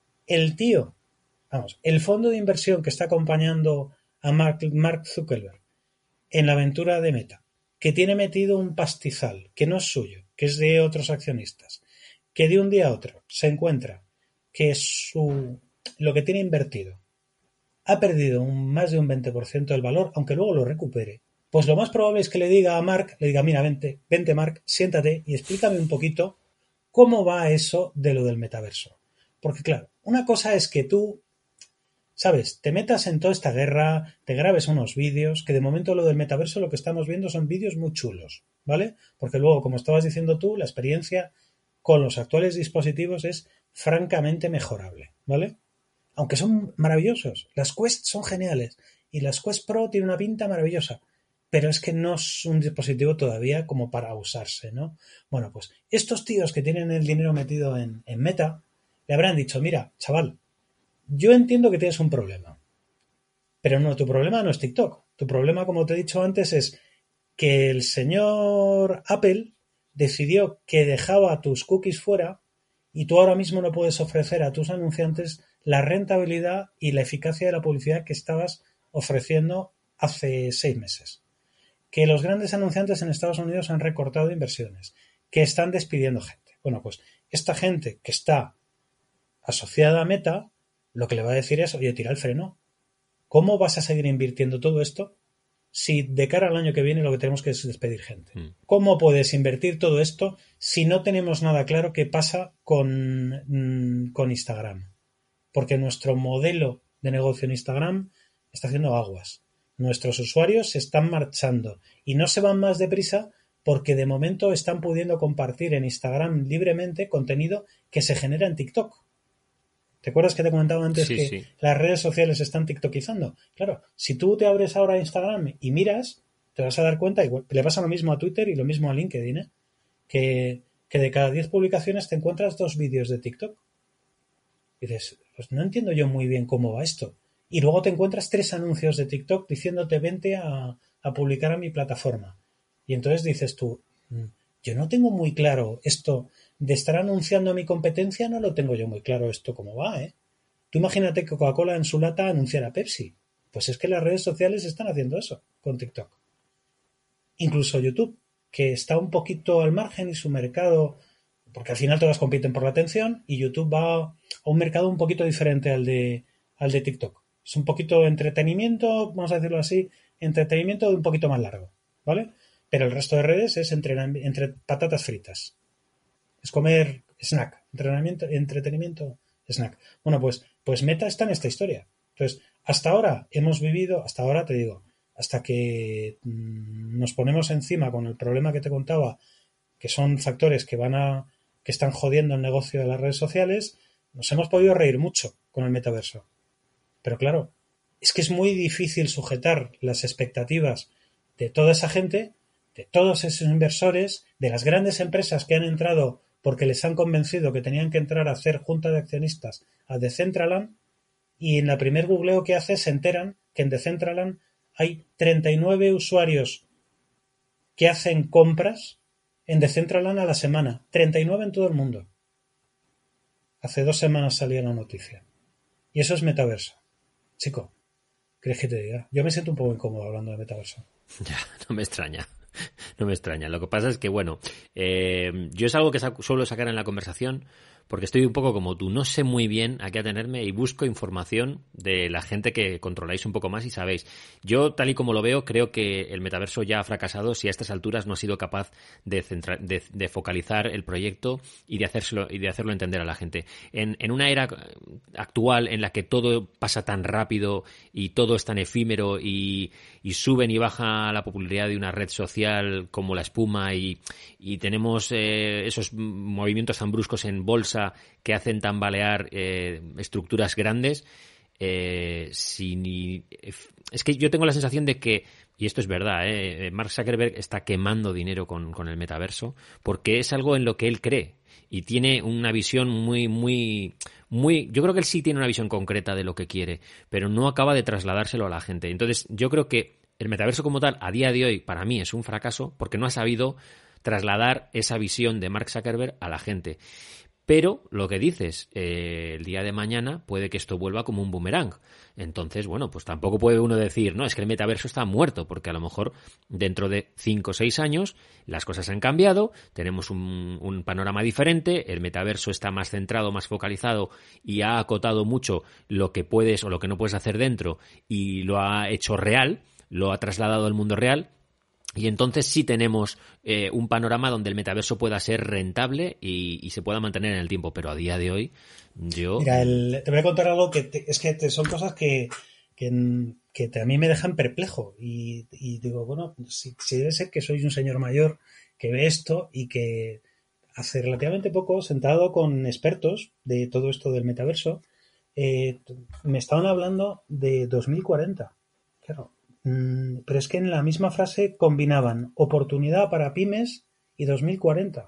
El tío, vamos, el fondo de inversión que está acompañando a Mark, Mark Zuckerberg en la aventura de Meta, que tiene metido un pastizal que no es suyo, que es de otros accionistas, que de un día a otro se encuentra que su, lo que tiene invertido ha perdido un, más de un veinte por ciento del valor, aunque luego lo recupere, pues lo más probable es que le diga a Mark, le diga, mira, vente, vente Mark, siéntate y explícame un poquito cómo va eso de lo del metaverso. Porque claro, una cosa es que tú, ¿sabes?, te metas en toda esta guerra, te grabes unos vídeos, que de momento lo del metaverso lo que estamos viendo son vídeos muy chulos, ¿vale? Porque luego, como estabas diciendo tú, la experiencia con los actuales dispositivos es francamente mejorable, ¿vale? Aunque son maravillosos. Las Quest son geniales y las Quest Pro tienen una pinta maravillosa, pero es que no es un dispositivo todavía como para usarse, ¿no? Bueno, pues estos tíos que tienen el dinero metido en, en Meta le habrán dicho, mira, chaval, yo entiendo que tienes un problema, pero no, tu problema no es TikTok. Tu problema, como te he dicho antes, es que el señor Apple decidió que dejaba tus cookies fuera y tú ahora mismo no puedes ofrecer a tus anunciantes la rentabilidad y la eficacia de la publicidad que estabas ofreciendo hace seis meses. Que los grandes anunciantes en Estados Unidos han recortado inversiones, que están despidiendo gente. Bueno, pues esta gente que está asociada a Meta, lo que le va a decir es, oye, tira el freno. ¿Cómo vas a seguir invirtiendo todo esto si de cara al año que viene lo que tenemos que es despedir gente? Mm. ¿Cómo puedes invertir todo esto si no tenemos nada claro qué pasa con, con Instagram? Porque nuestro modelo de negocio en Instagram está haciendo aguas. Nuestros usuarios se están marchando y no se van más deprisa porque de momento están pudiendo compartir en Instagram libremente contenido que se genera en TikTok. ¿Te acuerdas que te comentaba antes sí, que sí. las redes sociales se están tiktokizando? Claro, si tú te abres ahora Instagram y miras, te vas a dar cuenta, igual, le pasa lo mismo a Twitter y lo mismo a LinkedIn, ¿eh? que, que de cada diez publicaciones te encuentras dos vídeos de TikTok. Y dices, pues no entiendo yo muy bien cómo va esto. Y luego te encuentras tres anuncios de TikTok diciéndote vente a, a publicar a mi plataforma. Y entonces dices tú, yo no tengo muy claro esto de estar anunciando a mi competencia, no lo tengo yo muy claro esto cómo va, ¿eh? Tú imagínate que Coca-Cola en su lata anunciara a Pepsi. Pues es que las redes sociales están haciendo eso con TikTok. Incluso YouTube, que está un poquito al margen y su mercado, porque al final todas compiten por la atención y YouTube va a un mercado un poquito diferente al de, al de TikTok. Es un poquito entretenimiento, vamos a decirlo así, entretenimiento de un poquito más largo, ¿vale? Pero el resto de redes es entre, entre patatas fritas. Es comer snack, entrenamiento, entretenimiento, snack. Bueno, pues, pues Meta está en esta historia. Entonces, hasta ahora hemos vivido, hasta ahora te digo, hasta que mmm, nos ponemos encima con el problema que te contaba, que son factores que van a, que están jodiendo el negocio de las redes sociales, nos hemos podido reír mucho con el metaverso. Pero claro, es que es muy difícil sujetar las expectativas de toda esa gente, de todos esos inversores, de las grandes empresas que han entrado porque les han convencido que tenían que entrar a hacer junta de accionistas a Decentraland, y en la primer googleo que hace se enteran que en Decentraland hay treinta y nueve usuarios que hacen compras en Decentraland a la semana. treinta y nueve en todo el mundo. Hace dos semanas salía la noticia. Y eso es metaverso. Chico, ¿crees que te diga? Yo me siento un poco incómodo hablando de metaverso. Ya, no me extraña. No me extraña. Lo que pasa es que, bueno, eh, yo es algo que saco, suelo sacar en la conversación porque estoy un poco como tú. No sé muy bien a qué atenerme y busco información de la gente que controláis un poco más y sabéis. Yo, tal y como lo veo, creo que el metaverso ya ha fracasado si a estas alturas no ha sido capaz de, centra- de, de focalizar el proyecto y de, hacérselo, y de hacerlo entender a la gente. En, en una era actual en la que todo pasa tan rápido y todo es tan efímero y, y suben y baja la popularidad de una red social como la espuma y, y tenemos eh, esos movimientos tan bruscos en bolsa que hacen tambalear eh, estructuras grandes, eh, sin, es que yo tengo la sensación de que, y esto es verdad, eh, Mark Zuckerberg está quemando dinero con, con el metaverso porque es algo en lo que él cree y tiene una visión muy, muy, muy, yo creo que él sí tiene una visión concreta de lo que quiere, pero no acaba de trasladárselo a la gente. Entonces yo creo que el metaverso como tal, a día de hoy, para mí es un fracaso porque no ha sabido trasladar esa visión de Mark Zuckerberg a la gente. Pero lo que dices, eh, el día de mañana puede que esto vuelva como un boomerang. Entonces, bueno, pues tampoco puede uno decir, no, es que el metaverso está muerto, porque a lo mejor dentro de cinco o seis años las cosas han cambiado, tenemos un, un panorama diferente, el metaverso está más centrado, más focalizado y ha acotado mucho lo que puedes o lo que no puedes hacer dentro y lo ha hecho real, lo ha trasladado al mundo real. Y entonces sí tenemos eh, un panorama donde el metaverso pueda ser rentable y, y se pueda mantener en el tiempo, pero a día de hoy yo... Mira, el, te voy a contar algo que te, es que te, son cosas que, que, que te, a mí me dejan perplejo y, y digo, bueno, si, si debe ser que soy un señor mayor que ve esto y que hace relativamente poco, sentado con expertos de todo esto del metaverso, eh, me estaban hablando de dos mil cuarenta. Claro. Pero es que en la misma frase combinaban oportunidad para pymes y dos mil cuarenta.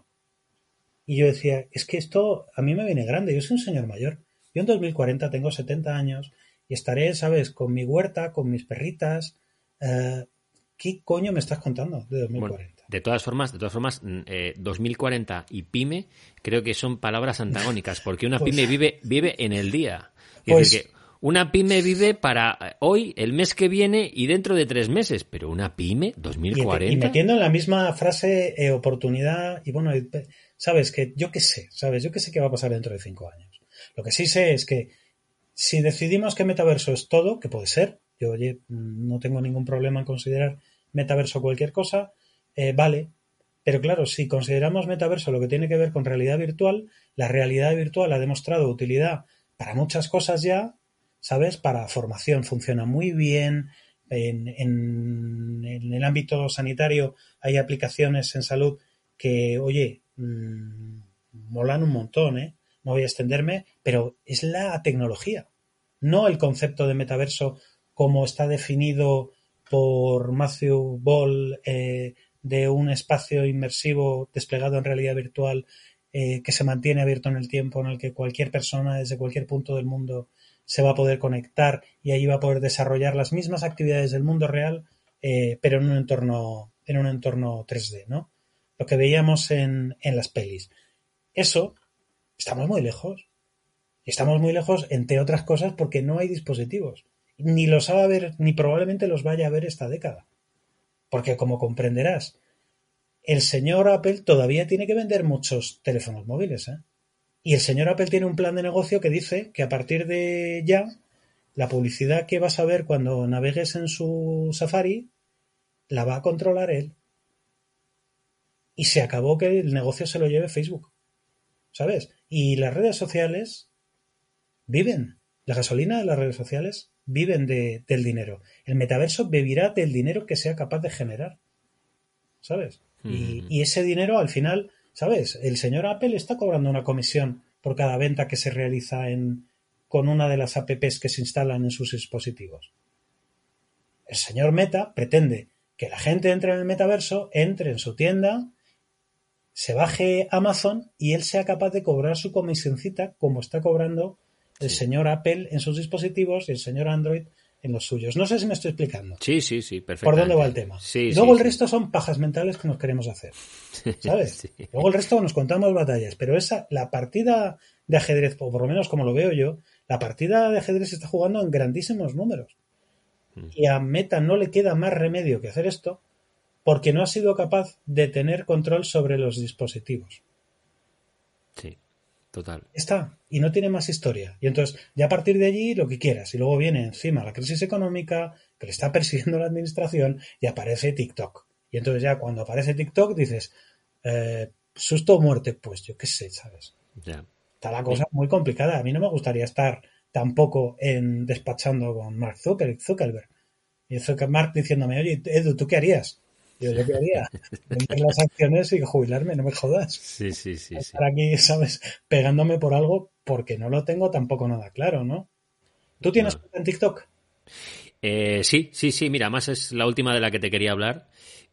Y yo decía, es que esto a mí me viene grande, yo soy un señor mayor. Yo en dos mil cuarenta tengo setenta años y estaré, ¿sabes?, con mi huerta, con mis perritas. Eh, ¿Qué coño me estás contando de dos mil cuarenta? Bueno, de todas formas, de todas formas, eh, dos mil cuarenta y pyme creo que son palabras antagónicas, porque una pues, pyme vive, vive en el día. Es pues, decir, que una pyme vive para hoy, el mes que viene y dentro de tres meses. Pero una pyme, dos mil cuarenta... Y, y metiendo en la misma frase eh, oportunidad y bueno, sabes que yo qué sé, sabes, yo qué sé qué va a pasar dentro de cinco años. Lo que sí sé es que si decidimos que metaverso es todo, que puede ser, yo oye, no tengo ningún problema en considerar metaverso cualquier cosa, eh, vale. Pero claro, si consideramos metaverso lo que tiene que ver con realidad virtual, la realidad virtual ha demostrado utilidad para muchas cosas ya, ¿sabes? Para formación funciona muy bien, en, en, en el ámbito sanitario hay aplicaciones en salud que, oye, mmm, molan un montón, ¿eh? No voy a extenderme, pero es la tecnología, no el concepto de metaverso como está definido por Matthew Ball, eh, de un espacio inmersivo desplegado en realidad virtual eh, que se mantiene abierto en el tiempo, en el que cualquier persona desde cualquier punto del mundo se va a poder conectar y ahí va a poder desarrollar las mismas actividades del mundo real, eh, pero en un entorno, en un entorno tres D, ¿no? Lo que veíamos en, en las pelis. Eso, estamos muy lejos. Y estamos muy lejos, entre otras cosas, porque no hay dispositivos. Ni los va a haber, ni probablemente los vaya a haber esta década. Porque, como comprenderás, el señor Apple todavía tiene que vender muchos teléfonos móviles, ¿eh? Y el señor Apple tiene un plan de negocio que dice que a partir de ya la publicidad que vas a ver cuando navegues en su Safari la va a controlar él. Y se acabó que el negocio se lo lleve Facebook, ¿sabes? Y las redes sociales viven. La gasolina de las redes sociales viven de, del dinero. El metaverso vivirá del dinero que sea capaz de generar, ¿sabes? Mm. Y, y ese dinero al final, ¿sabes? El señor Apple está cobrando una comisión por cada venta que se realiza en, con una de las apps que se instalan en sus dispositivos. El señor Meta pretende que la gente entre en el metaverso, entre en su tienda, se baje Amazon y él sea capaz de cobrar su comisioncita como está cobrando el sí. señor Apple en sus dispositivos y el señor Android en los suyos. No sé si me estoy explicando. Sí, sí, sí, perfectamente. ¿Por dónde va el tema? Sí, y luego sí, el sí. resto son pajas mentales que nos queremos hacer, ¿sabes? Sí. Luego el resto nos contamos batallas, pero esa, la partida de ajedrez, o por lo menos como lo veo yo, la partida de ajedrez se está jugando en grandísimos números. Mm. Y a Meta no le queda más remedio que hacer esto porque no ha sido capaz de tener control sobre los dispositivos. Sí, total. Está, y no tiene más historia. Y entonces, ya a partir de allí, lo que quieras. Y luego viene encima la crisis económica, que le está persiguiendo la administración, y aparece TikTok. Y entonces ya cuando aparece TikTok dices, eh, susto o muerte, pues yo qué sé, ¿sabes? Ya. Está la cosa muy complicada. A mí no me gustaría estar tampoco en despachando con Mark Zuckerberg. Y Mark diciéndome, oye, Edu, ¿tú qué harías? Yo, ¿yo qué haría? Vender las acciones y jubilarme, no me jodas. Sí, sí, sí. Estar sí. aquí, ¿sabes? Pegándome por algo porque no lo tengo tampoco nada claro, ¿no? ¿Tú tienes cuenta no. en TikTok? Eh, sí, sí, sí. Mira, más es la última de la que te quería hablar.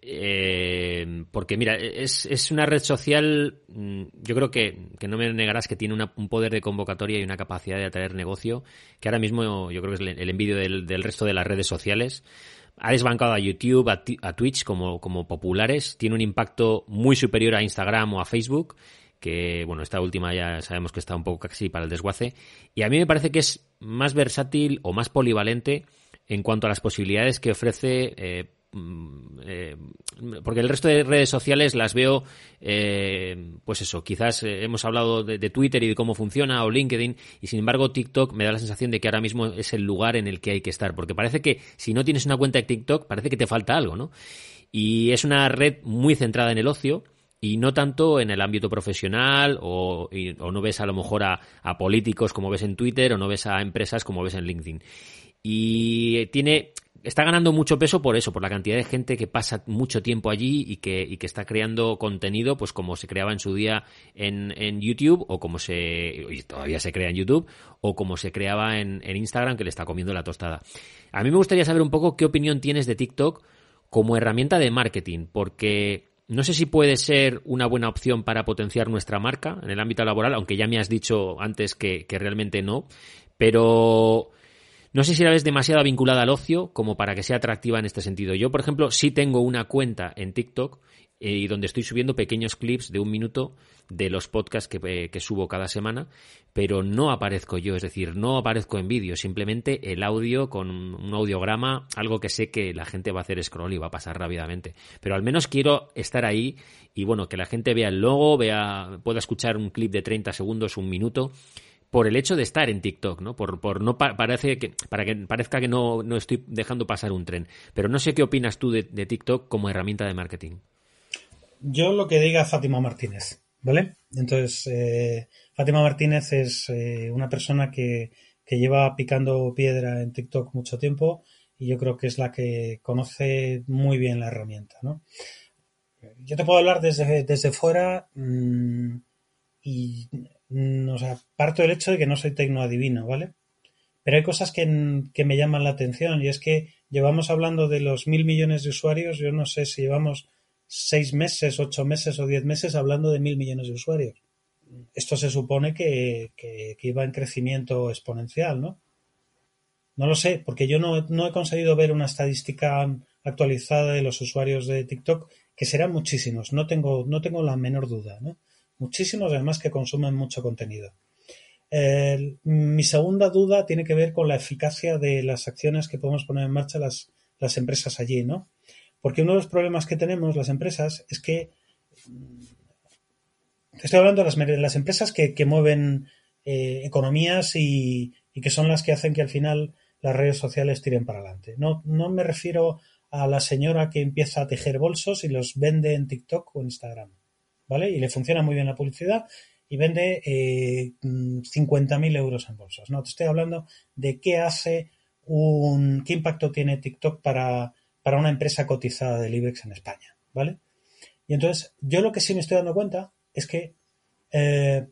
Eh, porque, mira, es, es una red social, yo creo que, que no me negarás que tiene una, un poder de convocatoria y una capacidad de atraer negocio que ahora mismo yo creo que es el envidio del, del resto de las redes sociales. Ha desbancado a YouTube, a, a Twitch como, como populares. Tiene un impacto muy superior a Instagram o a Facebook, que, bueno, esta última ya sabemos que está un poco casi para el desguace. Y a mí me parece que es más versátil o más polivalente en cuanto a las posibilidades que ofrece, eh, eh, porque el resto de redes sociales las veo, eh, pues eso, quizás eh, hemos hablado de, de Twitter y de cómo funciona, o LinkedIn, y sin embargo TikTok me da la sensación de que ahora mismo es el lugar en el que hay que estar, porque parece que si no tienes una cuenta de TikTok, parece que te falta algo, ¿no? Y es una red muy centrada en el ocio, y no tanto en el ámbito profesional, o, y, o no ves a lo mejor a, a políticos como ves en Twitter, o no ves a empresas como ves en LinkedIn. Y tiene, está ganando mucho peso por eso, por la cantidad de gente que pasa mucho tiempo allí y que, y que está creando contenido, pues como se creaba en su día en, en YouTube, o como se, y todavía se crea en YouTube, o como se creaba en, en Instagram, que le está comiendo la tostada. A mí me gustaría saber un poco qué opinión tienes de TikTok como herramienta de marketing, porque no sé si puede ser una buena opción para potenciar nuestra marca en el ámbito laboral, aunque ya me has dicho antes que, que realmente no, pero no sé si la ves demasiado vinculada al ocio como para que sea atractiva en este sentido. Yo, por ejemplo, sí tengo una cuenta en TikTok eh, y donde estoy subiendo pequeños clips de un minuto de los podcasts que, eh, que subo cada semana, pero no aparezco yo, es decir, no aparezco en vídeo, simplemente el audio con un audiograma, algo que sé que la gente va a hacer scroll y va a pasar rápidamente. Pero al menos quiero estar ahí y, bueno, que la gente vea el logo, vea, pueda escuchar un clip de treinta segundos, un minuto, por el hecho de estar en TikTok, ¿no? Por, por no pa- parece que, para que parezca que no, no estoy dejando pasar un tren. Pero no sé qué opinas tú de, de TikTok como herramienta de marketing. Yo lo que diga Fátima Martínez, ¿vale? Entonces, eh, Fátima Martínez es eh, una persona que, que lleva picando piedra en TikTok mucho tiempo y yo creo que es la que conoce muy bien la herramienta, ¿no? Yo te puedo hablar desde, desde fuera mmm, y... O sea, parto del hecho de que no soy tecnoadivino, ¿vale? Pero hay cosas que, que me llaman la atención y es que llevamos hablando de los mil millones de usuarios, yo no sé si llevamos seis meses, ocho meses o diez meses hablando de mil millones de usuarios. Esto se supone que, que, que iba en crecimiento exponencial, ¿no? No lo sé, porque yo no, no he conseguido ver una estadística actualizada de los usuarios de TikTok, que serán muchísimos, no tengo, no tengo la menor duda, ¿no? Muchísimos, además, que consumen mucho contenido. Eh, mi segunda duda tiene que ver con la eficacia de las acciones que podemos poner en marcha las, las empresas allí, ¿no? Porque uno de los problemas que tenemos las empresas es que estoy hablando de las, las empresas que, que mueven eh, economías y, y que son las que hacen que al final las redes sociales tiren para adelante. No, no me refiero a la señora que empieza a tejer bolsos y los vende en TikTok o en Instagram, ¿vale? Y le funciona muy bien la publicidad y vende eh, cincuenta mil euros en bolsos. No, te estoy hablando de qué hace un, qué impacto tiene TikTok para, para una empresa cotizada del IBEX en España, ¿vale? Y entonces, yo lo que sí me estoy dando cuenta es que eh,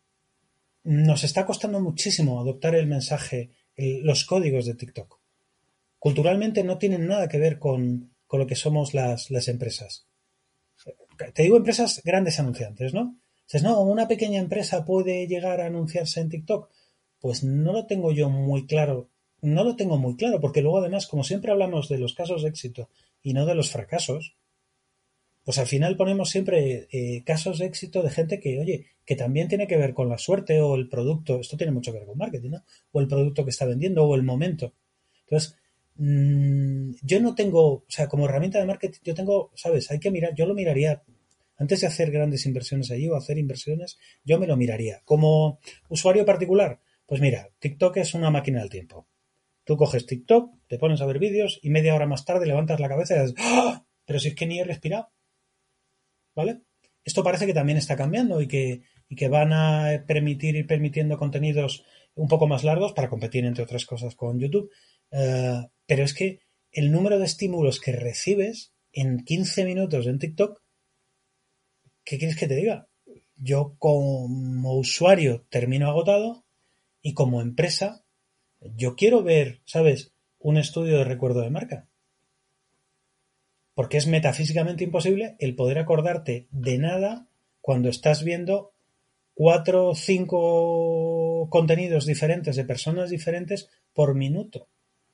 nos está costando muchísimo adoptar el mensaje, el, los códigos de TikTok. Culturalmente no tienen nada que ver con, con lo que somos las, las empresas. Te digo empresas grandes anunciantes, ¿no? Dices, no, una pequeña empresa puede llegar a anunciarse en TikTok. Pues no lo tengo yo muy claro. No lo tengo muy claro, porque luego además, como siempre hablamos de los casos de éxito y no de los fracasos, pues al final ponemos siempre eh, casos de éxito de gente que, oye, que también tiene que ver con la suerte o el producto. Esto tiene mucho que ver con marketing, ¿no? O el producto que está vendiendo o el momento. Entonces, mmm, yo no tengo, o sea, como herramienta de marketing, yo tengo, ¿sabes? Hay que mirar, yo lo miraría antes de hacer grandes inversiones allí o hacer inversiones, yo me lo miraría. Como usuario particular, pues mira, TikTok es una máquina del tiempo. Tú coges TikTok, te pones a ver vídeos y media hora más tarde levantas la cabeza y dices, ¡ah! Pero si es que ni he respirado. ¿Vale? Esto parece que también está cambiando y que, y que van a permitir ir permitiendo contenidos un poco más largos para competir, entre otras cosas, con YouTube. Uh, pero es que el número de estímulos que recibes en quince minutos en TikTok, ¿qué quieres que te diga? Yo como usuario termino agotado y como empresa yo quiero ver, ¿sabes?, un estudio de recuerdo de marca. Porque es metafísicamente imposible el poder acordarte de nada cuando estás viendo cuatro o cinco contenidos diferentes de personas diferentes por minuto.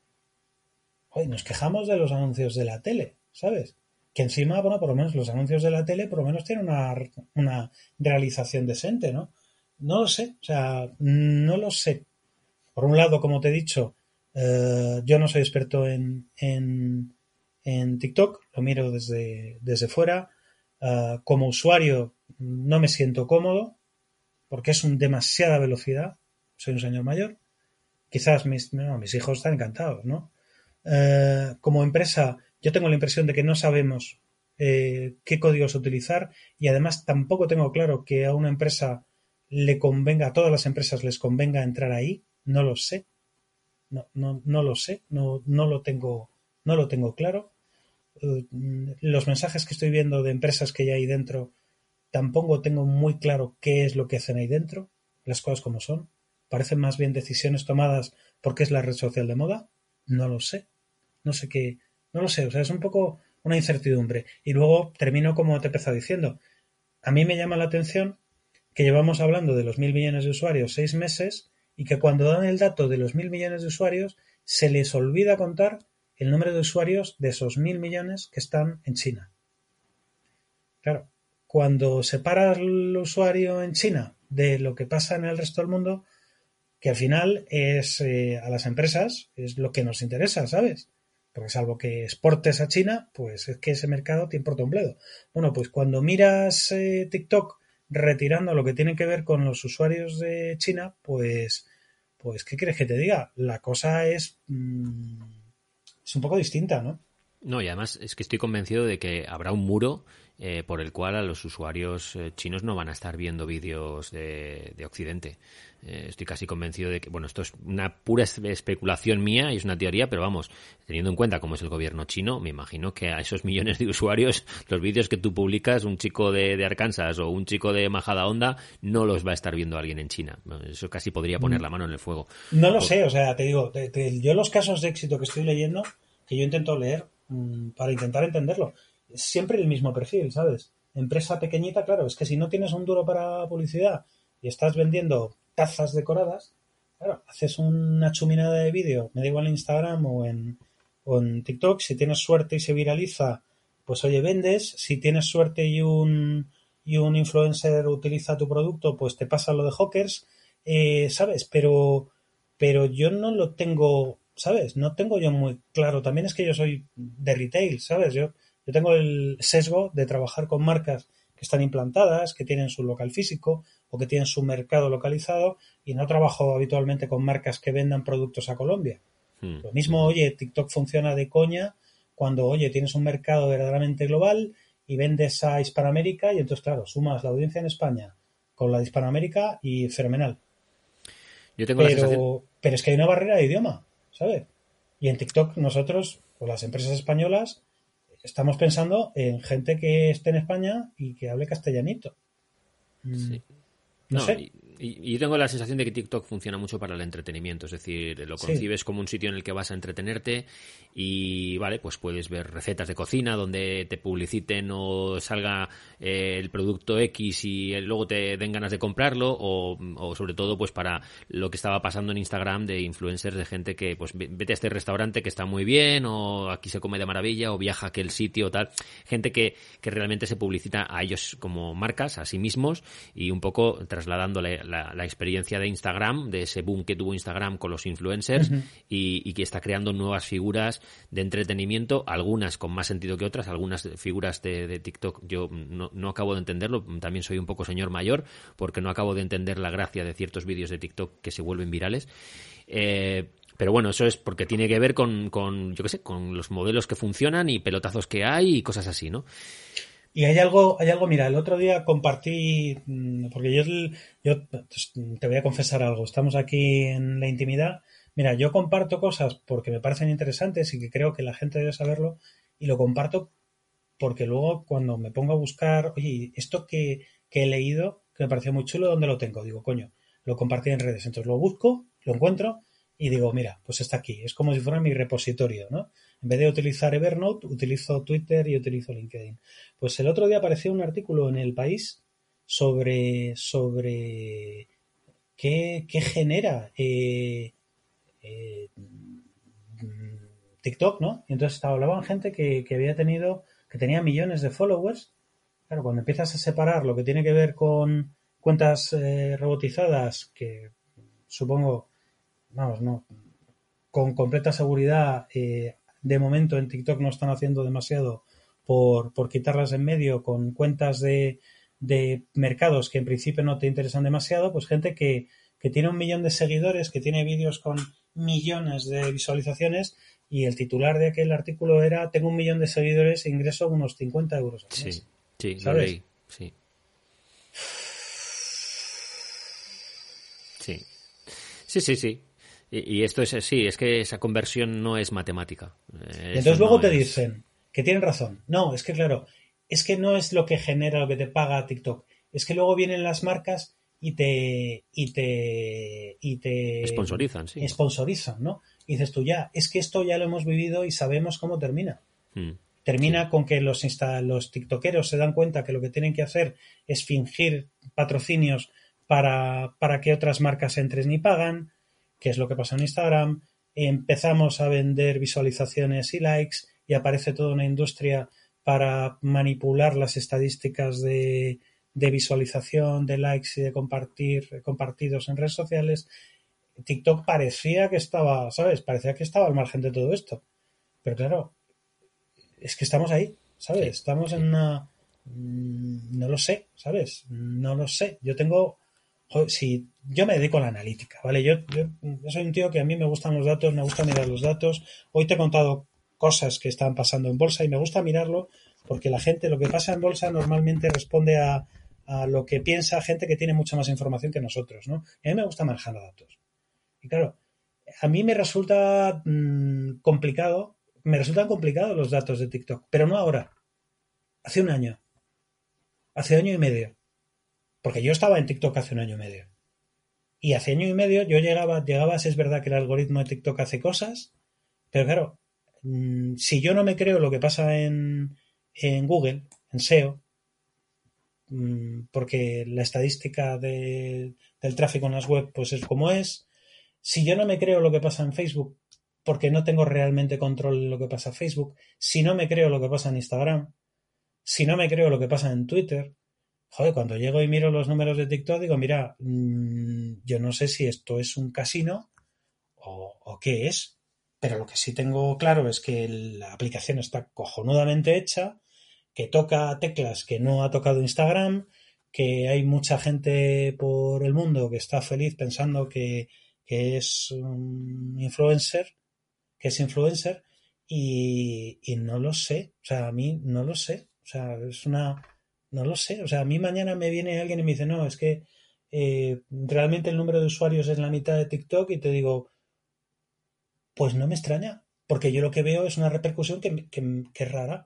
Oye, nos quejamos de los anuncios de la tele, ¿sabes? Que encima, bueno, por lo menos los anuncios de la tele por lo menos tienen una, una realización decente, ¿no? No lo sé, o sea, no lo sé. Por un lado, como te he dicho, eh, yo no soy experto en... en En TikTok, lo miro desde, desde fuera. Uh, como usuario no me siento cómodo porque es un demasiada velocidad. Soy un señor mayor. Quizás mis, no, mis hijos están encantados, ¿no? Uh, como empresa, yo tengo la impresión de que no sabemos eh, qué códigos utilizar y además tampoco tengo claro que a una empresa le convenga, a todas las empresas les convenga entrar ahí. No lo sé. No, no, no lo sé. No, no lo tengo, no lo tengo claro. Los mensajes que estoy viendo de empresas que ya hay dentro, tampoco tengo muy claro qué es lo que hacen ahí dentro, las cosas como son. Parecen más bien decisiones tomadas porque es la red social de moda. No lo sé. No sé qué. No lo sé. O sea, es un poco una incertidumbre. Y luego termino como te he empezado diciendo. A mí me llama la atención que llevamos hablando de los mil millones de usuarios seis meses y que cuando dan el dato de los mil millones de usuarios se les olvida contar el número de usuarios de esos mil millones que están en China. Claro, cuando separas el usuario en China de lo que pasa en el resto del mundo, que al final es eh, a las empresas, es lo que nos interesa, ¿sabes? Porque salvo que exportes a China, pues es que ese mercado te importa un bledo. Bueno, pues cuando miras eh, TikTok retirando lo que tiene que ver con los usuarios de China, pues, pues ¿qué quieres que te diga? La cosa es... Mmm, es un poco distinta, ¿no? No, y además es que estoy convencido de que habrá un muro eh, por el cual a los usuarios eh, chinos no van a estar viendo vídeos de, de Occidente. Eh, estoy casi convencido de que, bueno, esto es una pura especulación mía y es una teoría, pero vamos, teniendo en cuenta cómo es el gobierno chino, me imagino que a esos millones de usuarios, los vídeos que tú publicas, un chico de, de Arkansas o un chico de Majadahonda, no los va a estar viendo alguien en China. Eso casi podría poner la mano en el fuego. No lo o... sé, o sea, te digo, te, te, yo los casos de éxito que estoy leyendo, que yo intento leer mmm, para intentar entenderlo, es siempre el mismo perfil, ¿sabes? Empresa pequeñita, claro, es que si no tienes un duro para publicidad y estás vendiendo tazas decoradas, claro, haces una chuminada de vídeo, me da igual en Instagram o en, o en TikTok, si tienes suerte y se viraliza, pues oye, vendes, si tienes suerte y un, y un influencer utiliza tu producto, pues te pasa lo de Hawkers, eh, ¿sabes? Pero, pero yo no lo tengo, ¿sabes? No tengo yo muy claro, también es que yo soy de retail, ¿sabes? Yo, yo tengo el sesgo de trabajar con marcas que están implantadas, que tienen su local físico o que tienen su mercado localizado y no trabajo habitualmente con marcas que vendan productos a Colombia. Hmm. Lo mismo, oye, TikTok funciona de coña cuando, oye, tienes un mercado verdaderamente global y vendes a Hispanoamérica y entonces, claro, sumas la audiencia en España con la de Hispanoamérica y fenomenal. Yo tengo la sensación... Pero, pero es que hay una barrera de idioma, ¿sabes? Y en TikTok nosotros, pues las empresas españolas, estamos pensando en gente que esté en España y que hable castellanito. Mm, Sí. no No, sé, y, y- y yo tengo la sensación de que TikTok funciona mucho para el entretenimiento, es decir, lo sí. concibes como un sitio en el que vas a entretenerte y, vale, pues puedes ver recetas de cocina donde te publiciten o salga eh, el producto X y eh, luego te den ganas de comprarlo o, o sobre todo pues para lo que estaba pasando en Instagram de influencers de gente que pues ve- vete a este restaurante que está muy bien o aquí se come de maravilla o viaja a aquel sitio o tal, gente que, que realmente se publicita a ellos como marcas, a sí mismos y un poco trasladando la, la- la experiencia de Instagram, de ese boom que tuvo Instagram con los influencers Ujú. y, y que está creando nuevas figuras de entretenimiento, algunas con más sentido que otras, algunas figuras de, de TikTok yo no, no acabo de entenderlo, también soy un poco señor mayor porque no acabo de entender la gracia de ciertos vídeos de TikTok que se vuelven virales. Eh, pero bueno, eso es porque tiene que ver con, con, yo qué sé, con los modelos que funcionan y pelotazos que hay y cosas así, ¿no? Y hay algo, hay algo, mira, el otro día compartí, mm, porque yo, yo pues, te voy a confesar algo, estamos aquí en la intimidad. Mira, yo comparto cosas porque me parecen interesantes y que creo que la gente debe saberlo, y lo comparto porque luego cuando me pongo a buscar, oye, esto que, que he leído, que me pareció muy chulo, ¿dónde lo tengo? Digo, coño, lo compartí en redes. Entonces lo busco, lo encuentro y digo, mira, pues está aquí. Es como si fuera mi repositorio, ¿no? En vez de utilizar Evernote, utilizo Twitter y utilizo LinkedIn. Pues el otro día apareció un artículo en El País sobre, sobre qué, qué genera eh, eh, TikTok, ¿no? Y entonces hablaban gente que, que había tenido, que tenía millones de followers. Claro, cuando empiezas a separar lo que tiene que ver con cuentas eh, robotizadas, que supongo, vamos, no, con completa seguridad, eh, de momento en TikTok no están haciendo demasiado por, por quitarlas en medio con cuentas de, de mercados que en principio no te interesan demasiado, pues gente que, que tiene un millón de seguidores, que tiene vídeos con millones de visualizaciones y el titular de aquel artículo era tengo un millón de seguidores e ingreso unos cincuenta euros al Sí, mes. sí, lo ¿Sabes? leí, sí, sí. Sí, sí, sí. Y, y esto es sí, es que esa conversión no es matemática. Eh, Y Eso entonces luego no te es. dicen que tienen razón. No, es que claro, es que no es lo que genera lo que te paga TikTok. Es que luego vienen las marcas y te y te y te Sponsorizan, sí. sponsorizan, ¿no? Y dices tú ya, es que esto ya lo hemos vivido y sabemos cómo termina. Mm, sí, Termina con que los insta los tiktokeros se dan cuenta que lo que tienen que hacer es fingir patrocinios para, para que otras marcas entren y pagan, que es lo que pasa en Instagram. Empezamos a vender visualizaciones y likes y aparece toda una industria para manipular las estadísticas de, de visualización, de likes y de compartir compartidos en redes sociales. TikTok parecía que estaba, ¿sabes? Parecía que estaba al margen de todo esto. Pero claro, es que estamos ahí, ¿sabes? sí, Estamos en sí. una... No lo sé, ¿sabes? No lo sé. Yo tengo... Joder, si yo me dedico a la analítica, ¿vale? Yo, yo, yo soy un tío que a mí me gustan los datos, me gusta mirar los datos. Hoy te he contado cosas que están pasando en bolsa y me gusta mirarlo porque la gente, lo que pasa en bolsa normalmente responde a, a lo que piensa gente que tiene mucha más información que nosotros, ¿no? Y a mí me gusta manejar datos. Y claro, a mí me resulta mmm, complicado, me resultan complicados los datos de TikTok, pero no ahora, hace un año, hace año y medio, porque yo estaba en TikTok hace un año y medio. Y hace año y medio yo llegaba, llegaba, si es verdad que el algoritmo de TikTok hace cosas, pero claro, mmm, si yo no me creo lo que pasa en, en Google, en S E O, mmm, porque la estadística de, del tráfico en las web pues es como es, si yo no me creo lo que pasa en Facebook, porque no tengo realmente control de lo que pasa en Facebook, si no me creo lo que pasa en Instagram, si no me creo lo que pasa en Twitter, joder, cuando llego y miro los números de TikTok, digo, mira, mmm, yo no sé si esto es un casino o, o qué es, pero lo que sí tengo claro es que la aplicación está cojonudamente hecha, que toca teclas que no ha tocado Instagram, que hay mucha gente por el mundo que está feliz pensando que, que es un influencer que es influencer, y, y no lo sé. O sea, a mí no lo sé. O sea, es una... No lo sé. O sea, a mí mañana me viene alguien y me dice, no, es que eh, realmente el número de usuarios es la mitad de TikTok, y te digo, pues no me extraña, porque yo lo que veo es una repercusión que, que, que es rara.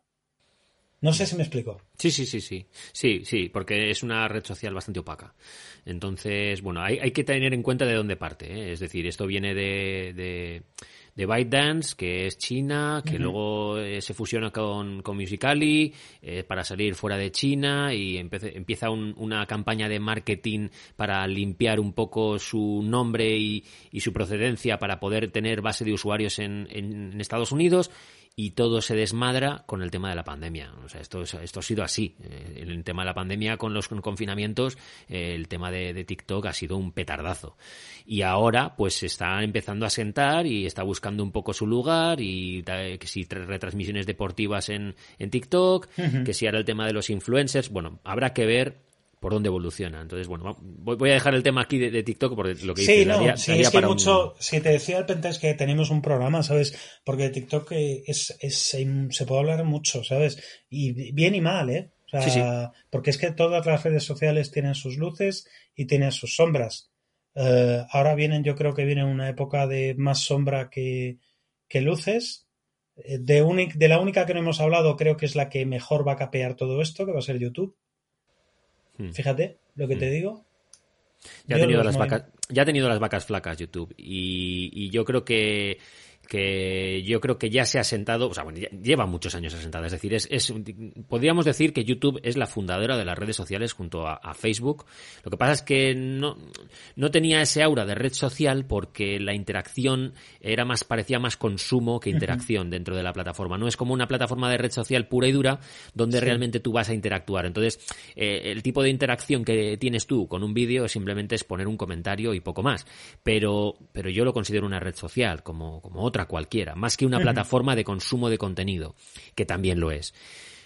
No sé si me explico. Sí, sí, sí, sí. Sí, sí, porque es una red social bastante opaca. Entonces, bueno, hay, hay que tener en cuenta de dónde parte, ¿eh? Es decir, esto viene de, de, de ByteDance, que es China, que uh-huh. luego eh, se fusiona con, con Musical.ly eh, para salir fuera de China, y empe- empieza un, una campaña de marketing para limpiar un poco su nombre y, y su procedencia para poder tener base de usuarios en, en, en Estados Unidos. Y todo se desmadra con el tema de la pandemia. O sea, esto, esto ha sido así. Eh, en el tema de la pandemia, con los confinamientos, eh, el tema de, de TikTok ha sido un petardazo. Y ahora, pues, se está empezando a sentar y está buscando un poco su lugar, y eh, que si retransmisiones deportivas en, en TikTok, uh-huh. que si ahora el tema de los influencers. Bueno, habrá que ver por dónde evoluciona. Entonces, bueno, voy a dejar el tema aquí de, de TikTok porque lo que sí, dices, no, daría, sí, daría es que para mucho, un... si te decía al Penta es que tenemos un programa, ¿sabes? Porque TikTok es, es, se puede hablar mucho, ¿sabes? Y bien y mal, ¿eh? O sea, sí, sí. porque es que todas las redes sociales tienen sus luces y tienen sus sombras. Uh, ahora vienen, yo creo que viene una época de más sombra que, que luces. De, unic, de la única que no hemos hablado, creo que es la que mejor va a capear todo esto, que va a ser YouTube. Hmm. Fíjate lo que hmm. te digo. Ya ha, tenido las vacas, ya ha tenido las vacas flacas YouTube, y, y yo creo que que yo creo que ya se ha asentado, o sea, bueno, lleva muchos años asentada, es decir, es, es podríamos decir que YouTube es la fundadora de las redes sociales junto a, a Facebook. Lo que pasa es que no, no tenía ese aura de red social porque la interacción era más, parecía más consumo que interacción uh-huh. dentro de la plataforma. No es como una plataforma de red social pura y dura donde sí. realmente tú vas a interactuar. Entonces, eh, el tipo de interacción que tienes tú con un vídeo simplemente es poner un comentario y poco más. Pero, pero yo lo considero una red social, como, como otra cualquiera, más que una uh-huh. plataforma de consumo de contenido, que también lo es.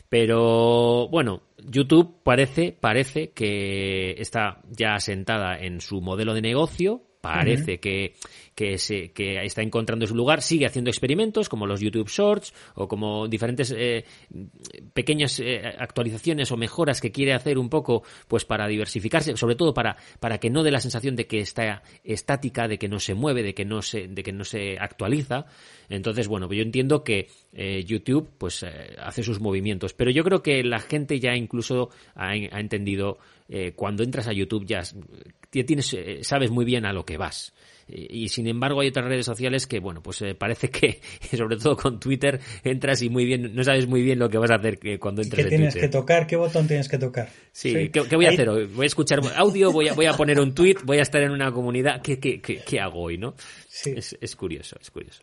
Pero bueno, YouTube parece, parece que está ya asentada en su modelo de negocio, parece uh-huh. que, que, se, que está encontrando su lugar, sigue haciendo experimentos como los YouTube Shorts o como diferentes eh, pequeñas eh, actualizaciones o mejoras que quiere hacer un poco pues para diversificarse, sobre todo para, para que no dé la sensación de que está estática, de que no se mueve, de que no se, de que no se actualiza. Entonces, bueno, yo entiendo que eh, YouTube pues eh, hace sus movimientos, pero yo creo que la gente ya incluso ha, ha entendido eh, cuando entras a YouTube ya tienes, eh, sabes muy bien a lo que vas. Y, y sin embargo hay otras redes sociales que, bueno, pues eh, parece que, sobre todo con Twitter, entras y muy bien, no sabes muy bien lo que vas a hacer que cuando entres en Twitter. ¿Qué tienes que tocar? ¿Qué botón tienes que tocar? Sí, sí. ¿Qué, ¿qué voy a Ahí... hacer hoy? ¿Voy a escuchar audio? ¿Voy a, voy a poner un tweet? ¿Voy a estar en una comunidad? ¿Qué, qué, qué, qué hago hoy, no? Sí. Es, es curioso, es curioso.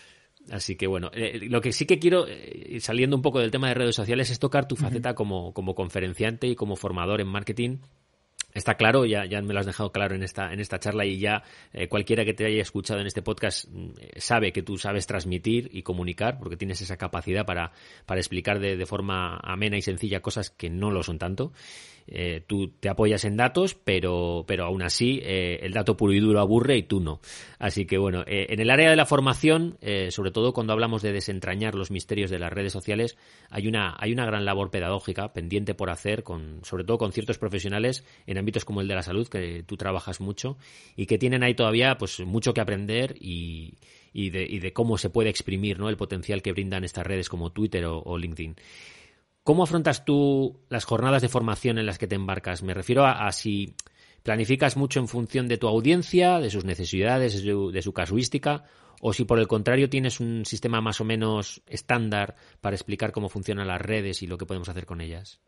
Así que bueno, eh, lo que sí que quiero, eh, saliendo un poco del tema de redes sociales, es tocar tu faceta uh-huh. como, como conferenciante y como formador en marketing. Está claro, ya, ya me lo has dejado claro en esta, en esta charla, y ya eh, cualquiera que te haya escuchado en este podcast eh, sabe que tú sabes transmitir y comunicar, porque tienes esa capacidad para, para explicar de, de forma amena y sencilla cosas que no lo son tanto. Eh, tú te apoyas en datos, pero, pero aún así eh, el dato puro y duro aburre y tú no. Así que bueno, eh, en el área de la formación, eh, sobre todo cuando hablamos de desentrañar los misterios de las redes sociales, hay una, hay una gran labor pedagógica pendiente por hacer, con, sobre todo con ciertos profesionales en ámbitos como el de la salud, que tú trabajas mucho y que tienen ahí todavía pues mucho que aprender y, y, de, y de cómo se puede exprimir, ¿no?, el potencial que brindan estas redes como Twitter o, o LinkedIn. ¿Cómo afrontas tú las jornadas de formación en las que te embarcas? Me refiero a, a si planificas mucho en función de tu audiencia, de sus necesidades, de su, de su casuística, o si por el contrario tienes un sistema más o menos estándar para explicar cómo funcionan las redes y lo que podemos hacer con ellas.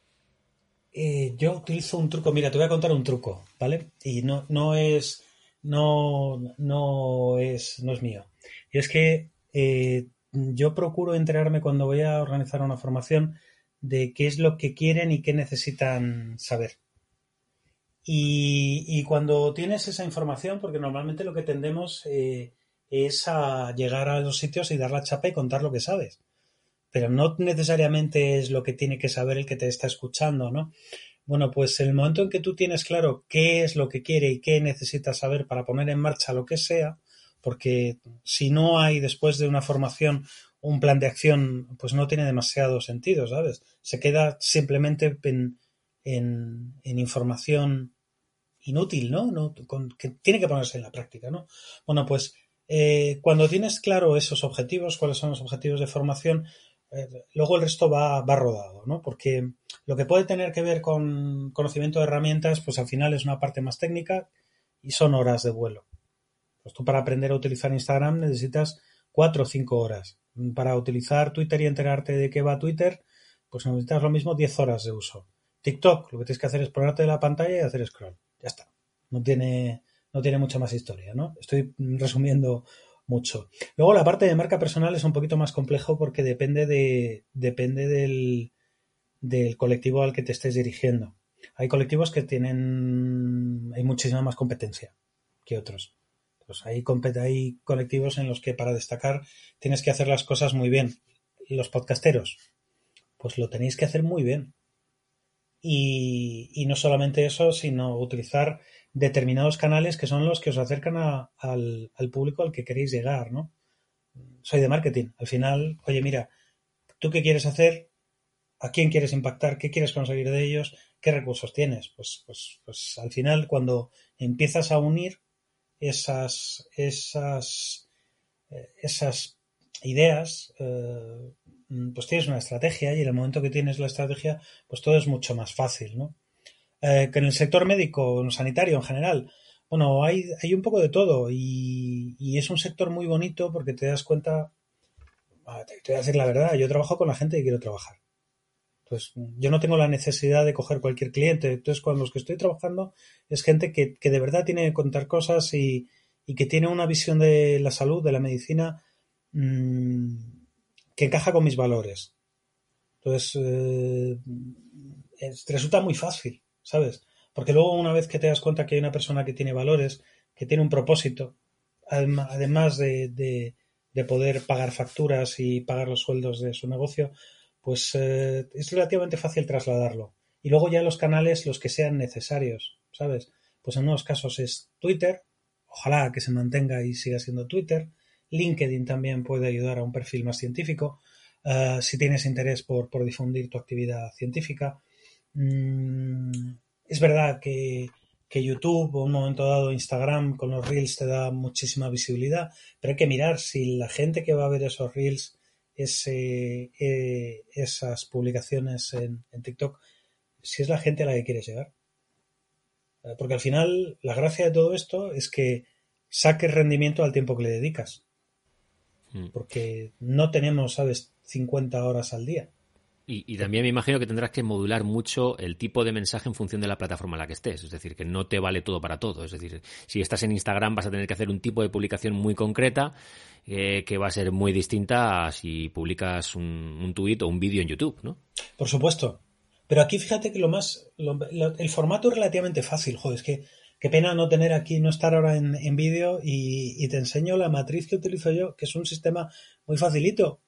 Eh, yo utilizo un truco. Mira, te voy a contar un truco, ¿vale? Y no, no es, no, no es, no es mío. Y es que eh, yo procuro enterarme cuando voy a organizar una formación de qué es lo que quieren y qué necesitan saber. Y, y cuando tienes esa información, porque normalmente lo que tendemos eh, es a llegar a los sitios y dar la chapa y contar lo que sabes. Pero no necesariamente es lo que tiene que saber el que te está escuchando, ¿no? Bueno, pues en el momento en que tú tienes claro qué es lo que quiere y qué necesita saber para poner en marcha lo que sea, porque si no hay después de una formación un plan de acción, pues no tiene demasiado sentido, ¿sabes? Se queda simplemente en, en, en información inútil, ¿no? no con, que tiene que ponerse en la práctica, ¿no? Bueno, pues eh, cuando tienes claro esos objetivos, cuáles son los objetivos de formación, eh, luego el resto va, va rodado, ¿no? Porque lo que puede tener que ver con conocimiento de herramientas, pues al final es una parte más técnica y son horas de vuelo. Pues tú para aprender a utilizar Instagram necesitas cuatro o cinco horas. Para utilizar Twitter y enterarte de qué va Twitter, pues necesitas lo mismo diez horas de uso. TikTok, lo que tienes que hacer es ponerte de la pantalla y hacer scroll. Ya está. No tiene, no tiene mucha más historia, ¿no? Estoy resumiendo mucho. Luego la parte de marca personal es un poquito más complejo porque depende de, depende del, del colectivo al que te estés dirigiendo. Hay colectivos que tienen, hay muchísima más competencia que otros. Pues hay, hay colectivos en los que para destacar tienes que hacer las cosas muy bien. Los podcasteros, pues lo tenéis que hacer muy bien. Y, y no solamente eso, sino utilizar determinados canales que son los que os acercan a, al, al público al que queréis llegar, ¿no? Soy de marketing. Al final, oye, mira, ¿tú qué quieres hacer? ¿A quién quieres impactar? ¿Qué quieres conseguir de ellos? ¿Qué recursos tienes? Pues, pues, pues al final, cuando empiezas a unir esas, esas, eh, esas ideas, eh, pues tienes una estrategia y en el momento que tienes la estrategia, pues todo es mucho más fácil, ¿no? Eh, que en el sector médico, en sanitario en general, bueno, hay, hay un poco de todo y, y es un sector muy bonito porque te das cuenta, te, te voy a decir la verdad, yo trabajo con la gente que quiero trabajar. Entonces, yo no tengo la necesidad de coger cualquier cliente. Entonces, con los que estoy trabajando es gente que, que de verdad tiene que contar cosas y, y que tiene una visión de la salud, de la medicina, mmm, que encaja con mis valores. Entonces, eh, es, resulta muy fácil, ¿sabes? Porque luego una vez que te das cuenta que hay una persona que tiene valores, que tiene un propósito, además de, de, de poder pagar facturas y pagar los sueldos de su negocio, pues eh, es relativamente fácil trasladarlo. Y luego ya los canales, los que sean necesarios, ¿sabes? Pues en unos casos es Twitter, ojalá que se mantenga y siga siendo Twitter. LinkedIn también puede ayudar a un perfil más científico, uh, si tienes interés por, por difundir tu actividad científica. Mm, es verdad que, que YouTube o un momento dado Instagram con los Reels te da muchísima visibilidad, pero hay que mirar si la gente que va a ver esos Reels Ese, eh, esas publicaciones en, en TikTok, si es la gente a la que quieres llegar. Porque al final la gracia de todo esto es que saques rendimiento al tiempo que le dedicas. Porque no tenemos, ¿sabes?, cincuenta horas al día. Y, y también me imagino que tendrás que modular mucho el tipo de mensaje en función de la plataforma en la que estés. Es decir, que no te vale todo para todo. Es decir, si estás en Instagram vas a tener que hacer un tipo de publicación muy concreta eh, que va a ser muy distinta a si publicas un, un tuit o un vídeo en YouTube, ¿no? Por supuesto. Pero aquí fíjate que lo más... Lo, lo, el formato es relativamente fácil. Joder, es que qué pena no tener aquí, no estar ahora en, en vídeo y, y te enseño la matriz que utilizo yo, que es un sistema muy facilito.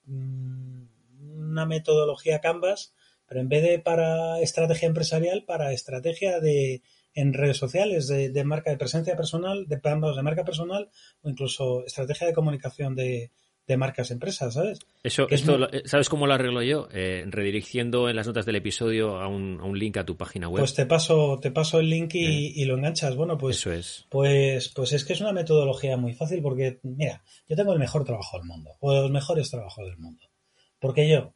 Una metodología Canvas, pero en vez de para estrategia empresarial, para estrategia de en redes sociales, de, de marca de presencia personal, de ambos de marca personal o incluso estrategia de comunicación de, de marcas empresas, ¿sabes? Eso, esto, muy... ¿Sabes cómo lo arreglo yo? Eh, redirigiendo en las notas del episodio a un, a un link a tu página web. Pues te paso, te paso el link y, eh. y lo enganchas. Bueno, pues eso es. Pues, pues es que es una metodología muy fácil porque, mira, yo tengo el mejor trabajo del mundo, o los mejores trabajos del mundo. Porque yo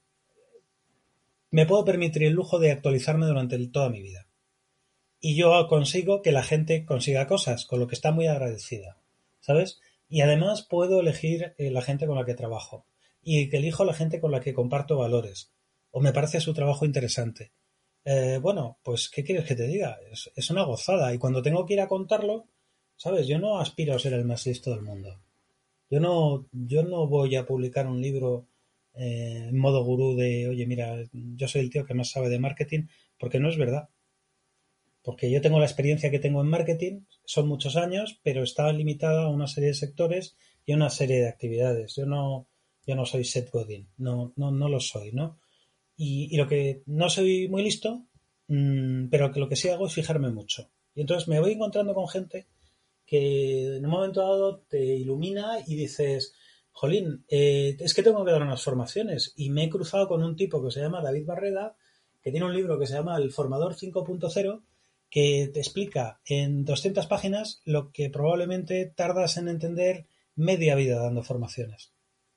me puedo permitir el lujo de actualizarme durante toda mi vida. Y yo consigo que la gente consiga cosas, con lo que está muy agradecida, ¿sabes? Y además puedo elegir eh, la gente con la que trabajo. Y que elijo la gente con la que comparto valores. O me parece su trabajo interesante. Eh, bueno, pues, ¿qué quieres que te diga? Es, es una gozada. Y cuando tengo que ir a contarlo, ¿sabes? Yo no aspiro a ser el más listo del mundo. Yo no, yo no voy a publicar un libro eh, en modo gurú de, oye, mira, yo soy el tío que más sabe de marketing, porque no es verdad. Porque yo tengo la experiencia que tengo en marketing, son muchos años, pero está limitada a una serie de sectores y a una serie de actividades. Yo no, yo no soy Seth Godin, no, no, no lo soy, ¿no? Y, y lo que no soy muy listo, mmm, pero que lo que sí hago es fijarme mucho. Y entonces me voy encontrando con gente que en un momento dado te ilumina y dices, jolín, eh, es que tengo que dar unas formaciones. Y me he cruzado con un tipo que se llama David Barreda, que tiene un libro que se llama El Formador cinco punto cero, que te explica en doscientas páginas lo que probablemente tardas en entender media vida dando formaciones.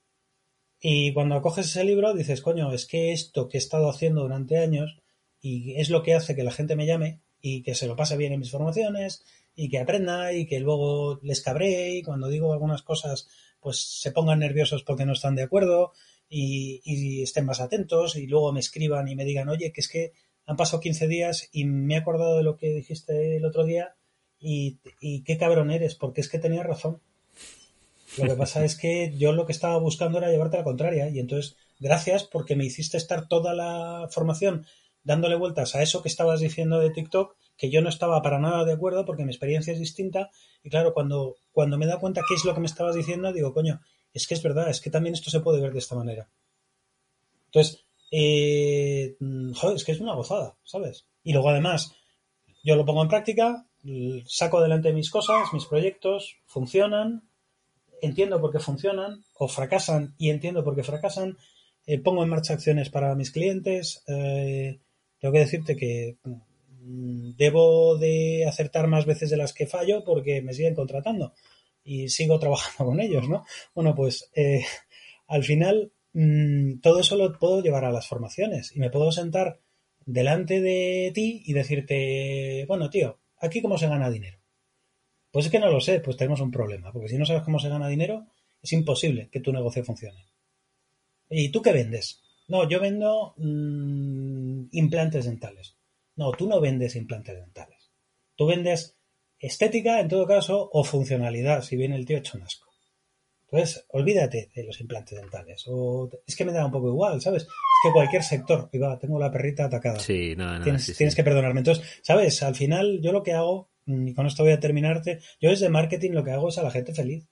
Y cuando coges ese libro dices, coño, es que esto que he estado haciendo durante años y es lo que hace que la gente me llame y que se lo pase bien en mis formaciones y que aprenda y que luego les cabree y cuando digo algunas cosas pues se pongan nerviosos porque no están de acuerdo y, y estén más atentos y luego me escriban y me digan, oye, que es que han pasado quince días y me he acordado de lo que dijiste el otro día y, y qué cabrón eres, porque es que tenías razón. Lo que pasa es que yo lo que estaba buscando era llevarte a la contraria y entonces gracias porque me hiciste estar toda la formación dándole vueltas a eso que estabas diciendo de TikTok, que yo no estaba para nada de acuerdo porque mi experiencia es distinta y claro, cuando, cuando me he dado cuenta qué es lo que me estabas diciendo, digo, coño, es que es verdad, es que también esto se puede ver de esta manera. Entonces, eh, joder, es que es una gozada, ¿sabes? Y luego además, yo lo pongo en práctica, saco adelante mis cosas, mis proyectos, funcionan, entiendo por qué funcionan, o fracasan y entiendo por qué fracasan, eh, pongo en marcha acciones para mis clientes, eh, tengo que decirte que mm, debo de acertar más veces de las que fallo porque me siguen contratando y sigo trabajando con ellos, ¿no? Bueno, pues eh, al final mmm, todo eso lo puedo llevar a las formaciones y me puedo sentar delante de ti y decirte, bueno, tío, ¿aquí cómo se gana dinero? Pues es que no lo sé, pues tenemos un problema, porque si no sabes cómo se gana dinero, es imposible que tu negocio funcione. ¿Y tú qué vendes? No, yo vendo mmm, implantes dentales. No, tú no vendes implantes dentales. Tú vendes estética, en todo caso, o funcionalidad, si viene el tío hecho un asco. Entonces, olvídate de los implantes dentales. O es que me da un poco igual, ¿sabes? Es que cualquier sector, y va, tengo la perrita atacada. Sí, nada, nada, tienes, sí, tienes sí. que perdonarme. Entonces, ¿sabes? Al final, yo lo que hago, y con esto voy a terminarte, yo desde marketing lo que hago es a la gente feliz.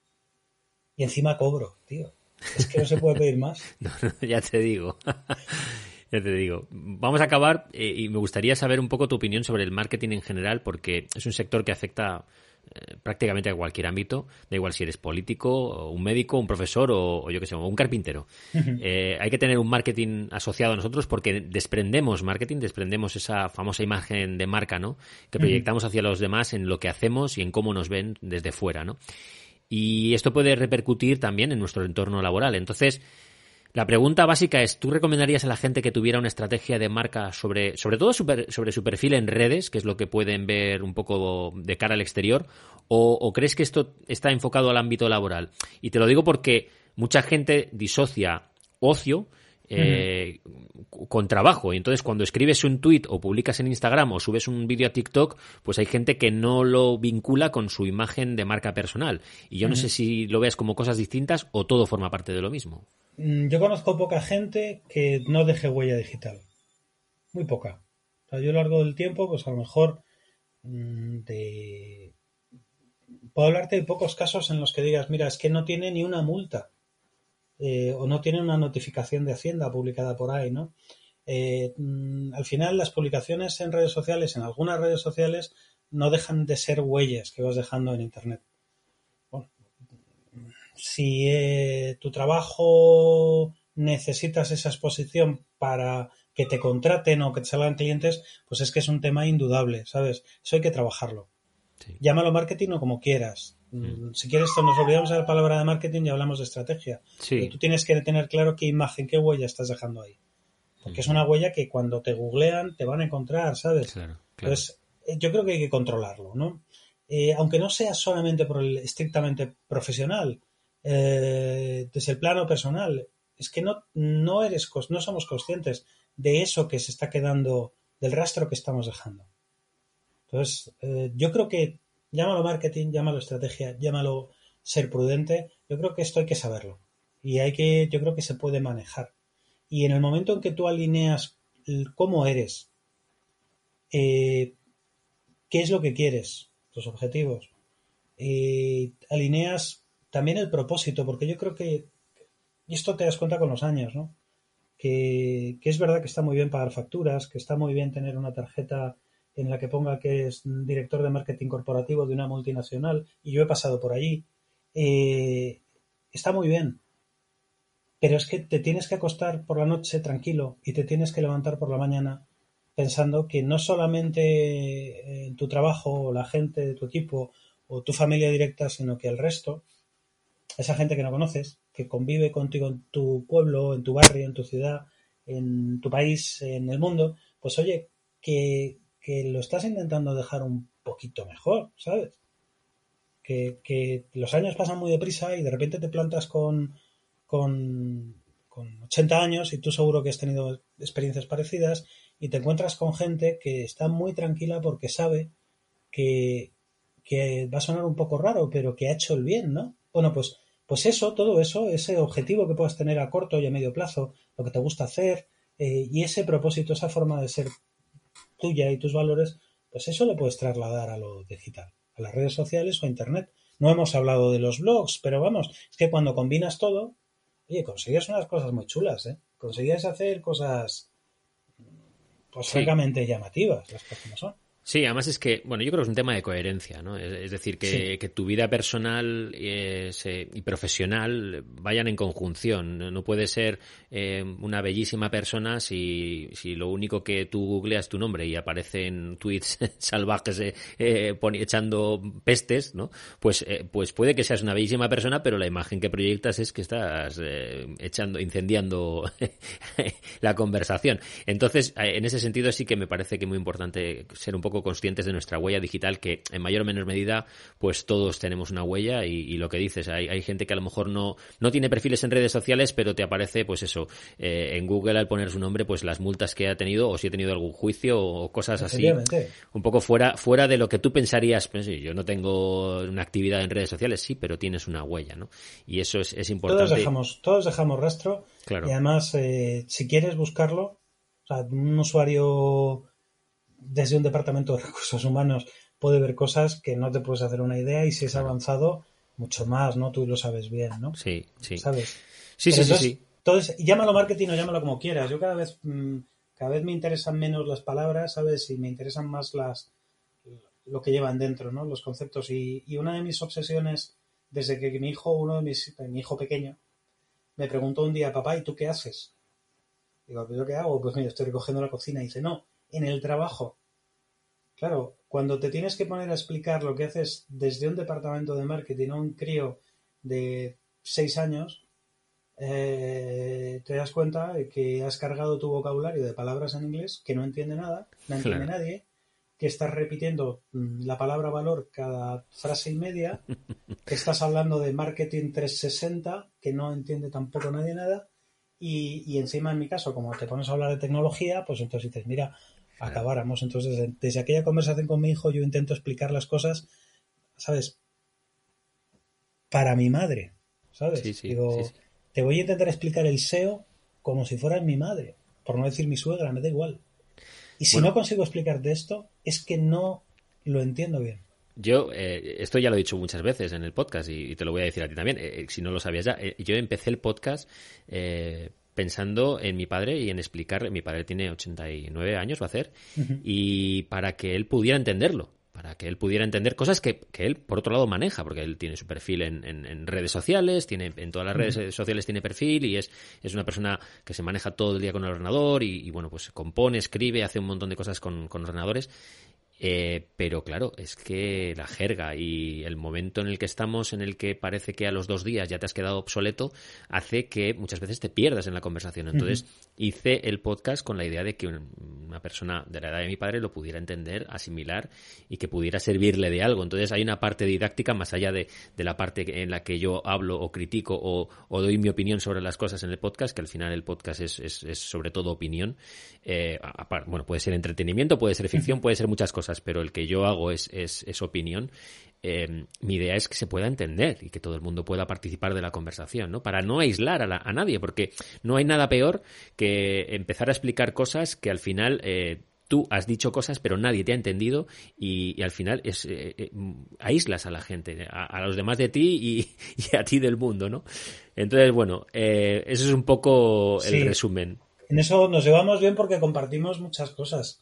Y encima cobro, tío. Es que no se puede pedir más. No, no, ya te digo. Ya te digo. Vamos a acabar eh, y me gustaría saber un poco tu opinión sobre el marketing en general, porque es un sector que afecta eh, prácticamente a cualquier ámbito. Da igual si eres político, o un médico, un profesor o, o yo qué sé, o un carpintero. Eh, hay que tener un marketing asociado a nosotros porque desprendemos marketing, desprendemos esa famosa imagen de marca, ¿no? Que proyectamos hacia los demás en lo que hacemos y en cómo nos ven desde fuera, ¿no? Y esto puede repercutir también en nuestro entorno laboral. Entonces, la pregunta básica es, ¿tú recomendarías a la gente que tuviera una estrategia de marca sobre, sobre todo super, sobre su perfil en redes, que es lo que pueden ver un poco de cara al exterior, o, o crees que esto está enfocado al ámbito laboral? Y te lo digo porque mucha gente disocia ocio eh, uh-huh. con trabajo, y entonces cuando escribes un tweet o publicas en Instagram o subes un vídeo a TikTok, pues hay gente que no lo vincula con su imagen de marca personal, y yo uh-huh. no sé si lo veas como cosas distintas o todo forma parte de lo mismo. Yo conozco poca gente que no deje huella digital, muy poca. O sea, yo a lo largo del tiempo, pues a lo mejor de... puedo hablarte de pocos casos en los que digas, mira, es que no tiene ni una multa. Eh, o no tiene una notificación de Hacienda publicada por ahí, ¿no? Eh, al final las publicaciones en redes sociales, en algunas redes sociales, no dejan de ser huellas que vas dejando en Internet. Bueno, si eh, tu trabajo necesitas esa exposición para que te contraten o que te salgan clientes, pues es que es un tema indudable, ¿sabes? Eso hay que trabajarlo. Sí. Llámalo marketing o como quieras. Mm. Si quieres, nos olvidamos de la palabra de marketing y hablamos de estrategia. Sí. Pero tú tienes que tener claro qué imagen, qué huella estás dejando ahí. Porque uh-huh. es una huella que cuando te googlean te van a encontrar, ¿sabes? Claro, claro. Entonces, yo creo que hay que controlarlo, ¿no? Eh, aunque no sea solamente por el estrictamente profesional, eh, desde el plano personal, es que no, no eres, no somos conscientes de eso que se está quedando, del rastro que estamos dejando. Entonces, eh, yo creo que llámalo marketing, llámalo estrategia, llámalo ser prudente, yo creo que esto hay que saberlo y hay que, yo creo que se puede manejar. Y en el momento en que tú alineas cómo eres, eh, qué es lo que quieres, tus objetivos, eh, alineas también el propósito, porque yo creo que, y esto te das cuenta con los años, ¿no? Que, que es verdad que está muy bien pagar facturas, que está muy bien tener una tarjeta en la que ponga que es director de marketing corporativo de una multinacional y yo he pasado por allí. Eh, está muy bien, pero es que te tienes que acostar por la noche tranquilo y te tienes que levantar por la mañana pensando que no solamente en tu trabajo o la gente de tu equipo o tu familia directa, sino que el resto, esa gente que no conoces, que convive contigo en tu pueblo, en tu barrio, en tu ciudad, en tu país, en el mundo, pues oye, que, que lo estás intentando dejar un poquito mejor, ¿sabes? Que, que los años pasan muy deprisa y de repente te plantas con, con, con ochenta años y tú seguro que has tenido experiencias parecidas y te encuentras con gente que está muy tranquila porque sabe que, que va a sonar un poco raro, pero que ha hecho el bien, ¿no? Bueno, pues, pues eso, todo eso, ese objetivo que puedas tener a corto y a medio plazo, lo que te gusta hacer, eh, y ese propósito, esa forma de ser tuya y tus valores, pues eso lo puedes trasladar a lo digital, a las redes sociales o a internet. No hemos hablado de los blogs, pero vamos, es que cuando combinas todo, oye, consigues unas cosas muy chulas, ¿eh? Consigues hacer cosas, pues Sí. francamente llamativas, las cosas como son. Sí, además es que, bueno, yo creo que es un tema de coherencia, ¿no? Es, es decir, que, Sí. que tu vida personal eh, se, y profesional vayan en conjunción. No, no puedes ser eh, una bellísima persona si, si lo único que tú googleas tu nombre y aparecen tweets salvajes eh, eh, pon, echando pestes, ¿no? Pues, eh, pues puede que seas una bellísima persona, pero la imagen que proyectas es que estás eh, echando, incendiando la conversación. Entonces, en ese sentido sí que me parece que es muy importante ser un poco conscientes de nuestra huella digital, que en mayor o menor medida pues todos tenemos una huella y, y lo que dices, hay, hay gente que a lo mejor no, no tiene perfiles en redes sociales, pero te aparece pues eso, eh, en Google al poner su nombre pues las multas que ha tenido o si ha tenido algún juicio o cosas así, un poco fuera, fuera de lo que tú pensarías. Pues sí, yo no tengo una actividad en redes sociales, sí, pero tienes una huella, ¿no? Y eso es, es importante. Todos dejamos, todos dejamos rastro. Claro. Y además, eh, si quieres buscarlo, o sea, un usuario desde un departamento de recursos humanos puede ver cosas que no te puedes hacer una idea y si es Claro. avanzado, mucho más, ¿no? Tú lo sabes bien, ¿no? Sí, sí. ¿Sabes? Sí, Pero sí, entonces, sí, sí. entonces, llámalo marketing o llámalo como quieras. Yo cada vez, mmm, cada vez me interesan menos las palabras, ¿sabes? Y me interesan más las lo que llevan dentro, ¿no? Los conceptos. Y, y una de mis obsesiones, desde que mi hijo, uno de mis, mi hijo pequeño, me preguntó un día, papá, ¿y tú qué haces? Digo, ¿yo qué hago? Pues mira, estoy recogiendo la cocina. Y dice, no, en el trabajo. Claro, cuando te tienes que poner a explicar lo que haces desde un departamento de marketing a un crío de seis años, eh, te das cuenta de que has cargado tu vocabulario de palabras en inglés que no entiende nada, no entiende Claro. nadie, que estás repitiendo la palabra valor cada frase y media, que estás hablando de marketing trescientos sesenta, que no entiende tampoco nadie nada, y, y encima en mi caso, como te pones a hablar de tecnología, pues entonces dices, mira, acabáramos. Entonces, desde, desde aquella conversación con mi hijo, yo intento explicar las cosas, ¿sabes? Para mi madre, ¿sabes? Sí, sí, Digo, sí, sí. te voy a intentar explicar el S E O como si fueras mi madre, por no decir mi suegra, me da igual. Y si Bueno, no consigo explicarte esto, es que no lo entiendo bien. Yo, eh, esto ya lo he dicho muchas veces en el podcast y, y te lo voy a decir a ti también, eh, si no lo sabías ya. Eh, yo empecé el podcast eh, pensando en mi padre y en explicar, mi padre tiene ochenta y nueve años, va a hacer, Uh-huh. y para que él pudiera entenderlo, para que él pudiera entender cosas que, que él, por otro lado, maneja, porque él tiene su perfil en, en, en redes sociales, tiene en todas las redes uh-huh. sociales tiene perfil y es, es una persona que se maneja todo el día con el ordenador y, y bueno, pues compone, escribe, hace un montón de cosas con, con ordenadores. Eh, pero claro, es que la jerga y el momento en el que estamos, en el que parece que a los dos días ya te has quedado obsoleto, hace que muchas veces te pierdas en la conversación. Entonces uh-huh. hice el podcast con la idea de que una persona de la edad de mi padre lo pudiera entender, asimilar y que pudiera servirle de algo. Entonces hay una parte didáctica más allá de, de la parte en la que yo hablo o critico o, o doy mi opinión sobre las cosas en el podcast, que al final el podcast es, es, es sobre todo opinión. Eh, apart, bueno, puede ser entretenimiento, puede ser ficción, uh-huh. puede ser muchas cosas, pero el que yo hago es, es, es opinión. Eh, mi idea es que se pueda entender y que todo el mundo pueda participar de la conversación, ¿no? Para no aislar a, la, a nadie, porque no hay nada peor que empezar a explicar cosas que al final eh, tú has dicho cosas pero nadie te ha entendido y, y al final es eh, eh, aíslas a la gente, a, a los demás de ti y, y a ti del mundo, ¿no? Entonces, bueno, eh, eso es un poco el sí. resumen. En eso nos llevamos bien porque compartimos muchas cosas.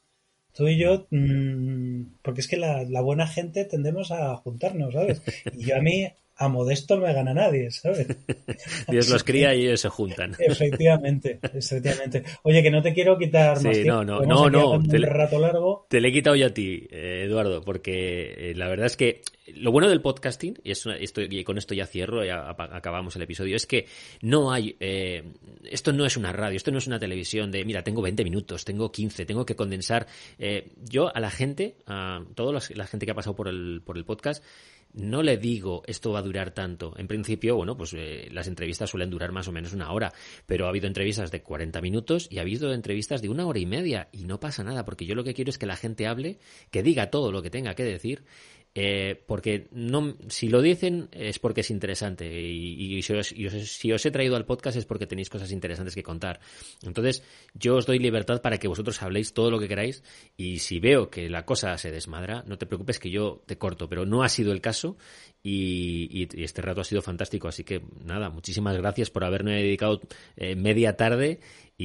Tú y yo, mmm, porque es que la, la buena gente tendemos a juntarnos, ¿sabes? Y yo a mí, a Modesto no me gana nadie, ¿sabes? Dios Así los que, cría y ellos se juntan. efectivamente, efectivamente. Oye, que no te quiero quitar más Sí, tiempo. no, no, Estamos no, aquí no. hablando Te, un le- rato largo. te le he quitado yo a ti, eh, Eduardo, porque eh, la verdad es que lo bueno del podcasting, y, es una- esto, y con esto ya cierro, ya apa- acabamos el episodio, es que no hay... eh, esto no es una radio, esto no es una televisión de, mira, tengo veinte minutos, tengo quince, tengo que condensar. Eh, yo a la gente, a toda la, la gente que ha pasado por el, por el podcast, no le digo esto va a durar tanto. En principio, bueno, pues eh, las entrevistas suelen durar más o menos una hora, pero ha habido entrevistas de cuarenta minutos y ha habido entrevistas de una hora y media y no pasa nada, porque yo lo que quiero es que la gente hable, que diga todo lo que tenga que decir. Eh, porque no, si lo dicen es porque es interesante y, y si, os, y os- si os he traído al podcast es porque tenéis cosas interesantes que contar. Entonces yo os doy libertad para que vosotros habléis todo lo que queráis y si veo que la cosa se desmadra, no te preocupes que yo te corto, pero no ha sido el caso y, y- y este rato ha sido fantástico, así que nada, muchísimas gracias por haberme dedicado eh, media tarde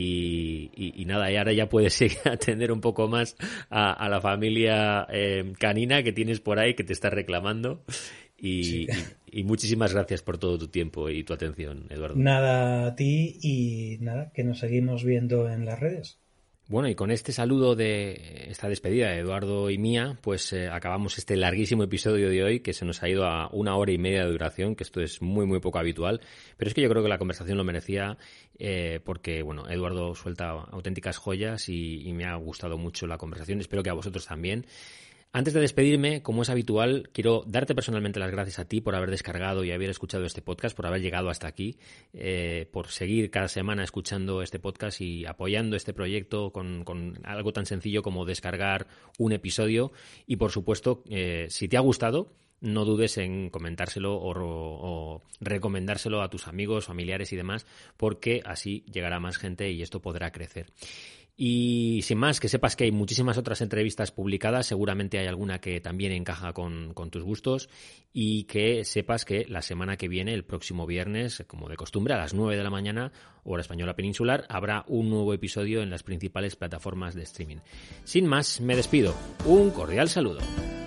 y, y- y nada, y ahora ya puedes ir a atender un poco más a, a la familia eh, canina que tienes por ahí que te está reclamando Sí. y, y- y muchísimas gracias por todo tu tiempo y tu atención, Eduardo. Nada a ti y nada, que nos seguimos viendo en las redes. Bueno, y con este saludo de esta despedida de Eduardo y mía, pues eh, acabamos este larguísimo episodio de hoy que se nos ha ido a una hora y media de duración, que esto es muy, muy poco habitual, pero es que yo creo que la conversación lo merecía eh, porque, bueno, Eduardo suelta auténticas joyas y, y me ha gustado mucho la conversación, espero que a vosotros también. Antes de despedirme, como es habitual, quiero darte personalmente las gracias a ti por haber descargado y haber escuchado este podcast, por haber llegado hasta aquí, eh, por seguir cada semana escuchando este podcast y apoyando este proyecto con, con algo tan sencillo como descargar un episodio. Y, por supuesto, eh, si te ha gustado, no dudes en comentárselo o, o recomendárselo a tus amigos, familiares y demás, porque así llegará más gente y esto podrá crecer. Y sin más, que sepas que hay muchísimas otras entrevistas publicadas, seguramente hay alguna que también encaja con, con tus gustos y que sepas que la semana que viene, el próximo viernes, como de costumbre, a las nueve de la mañana, hora española peninsular, habrá un nuevo episodio en las principales plataformas de streaming. Sin más, me despido. Un cordial saludo.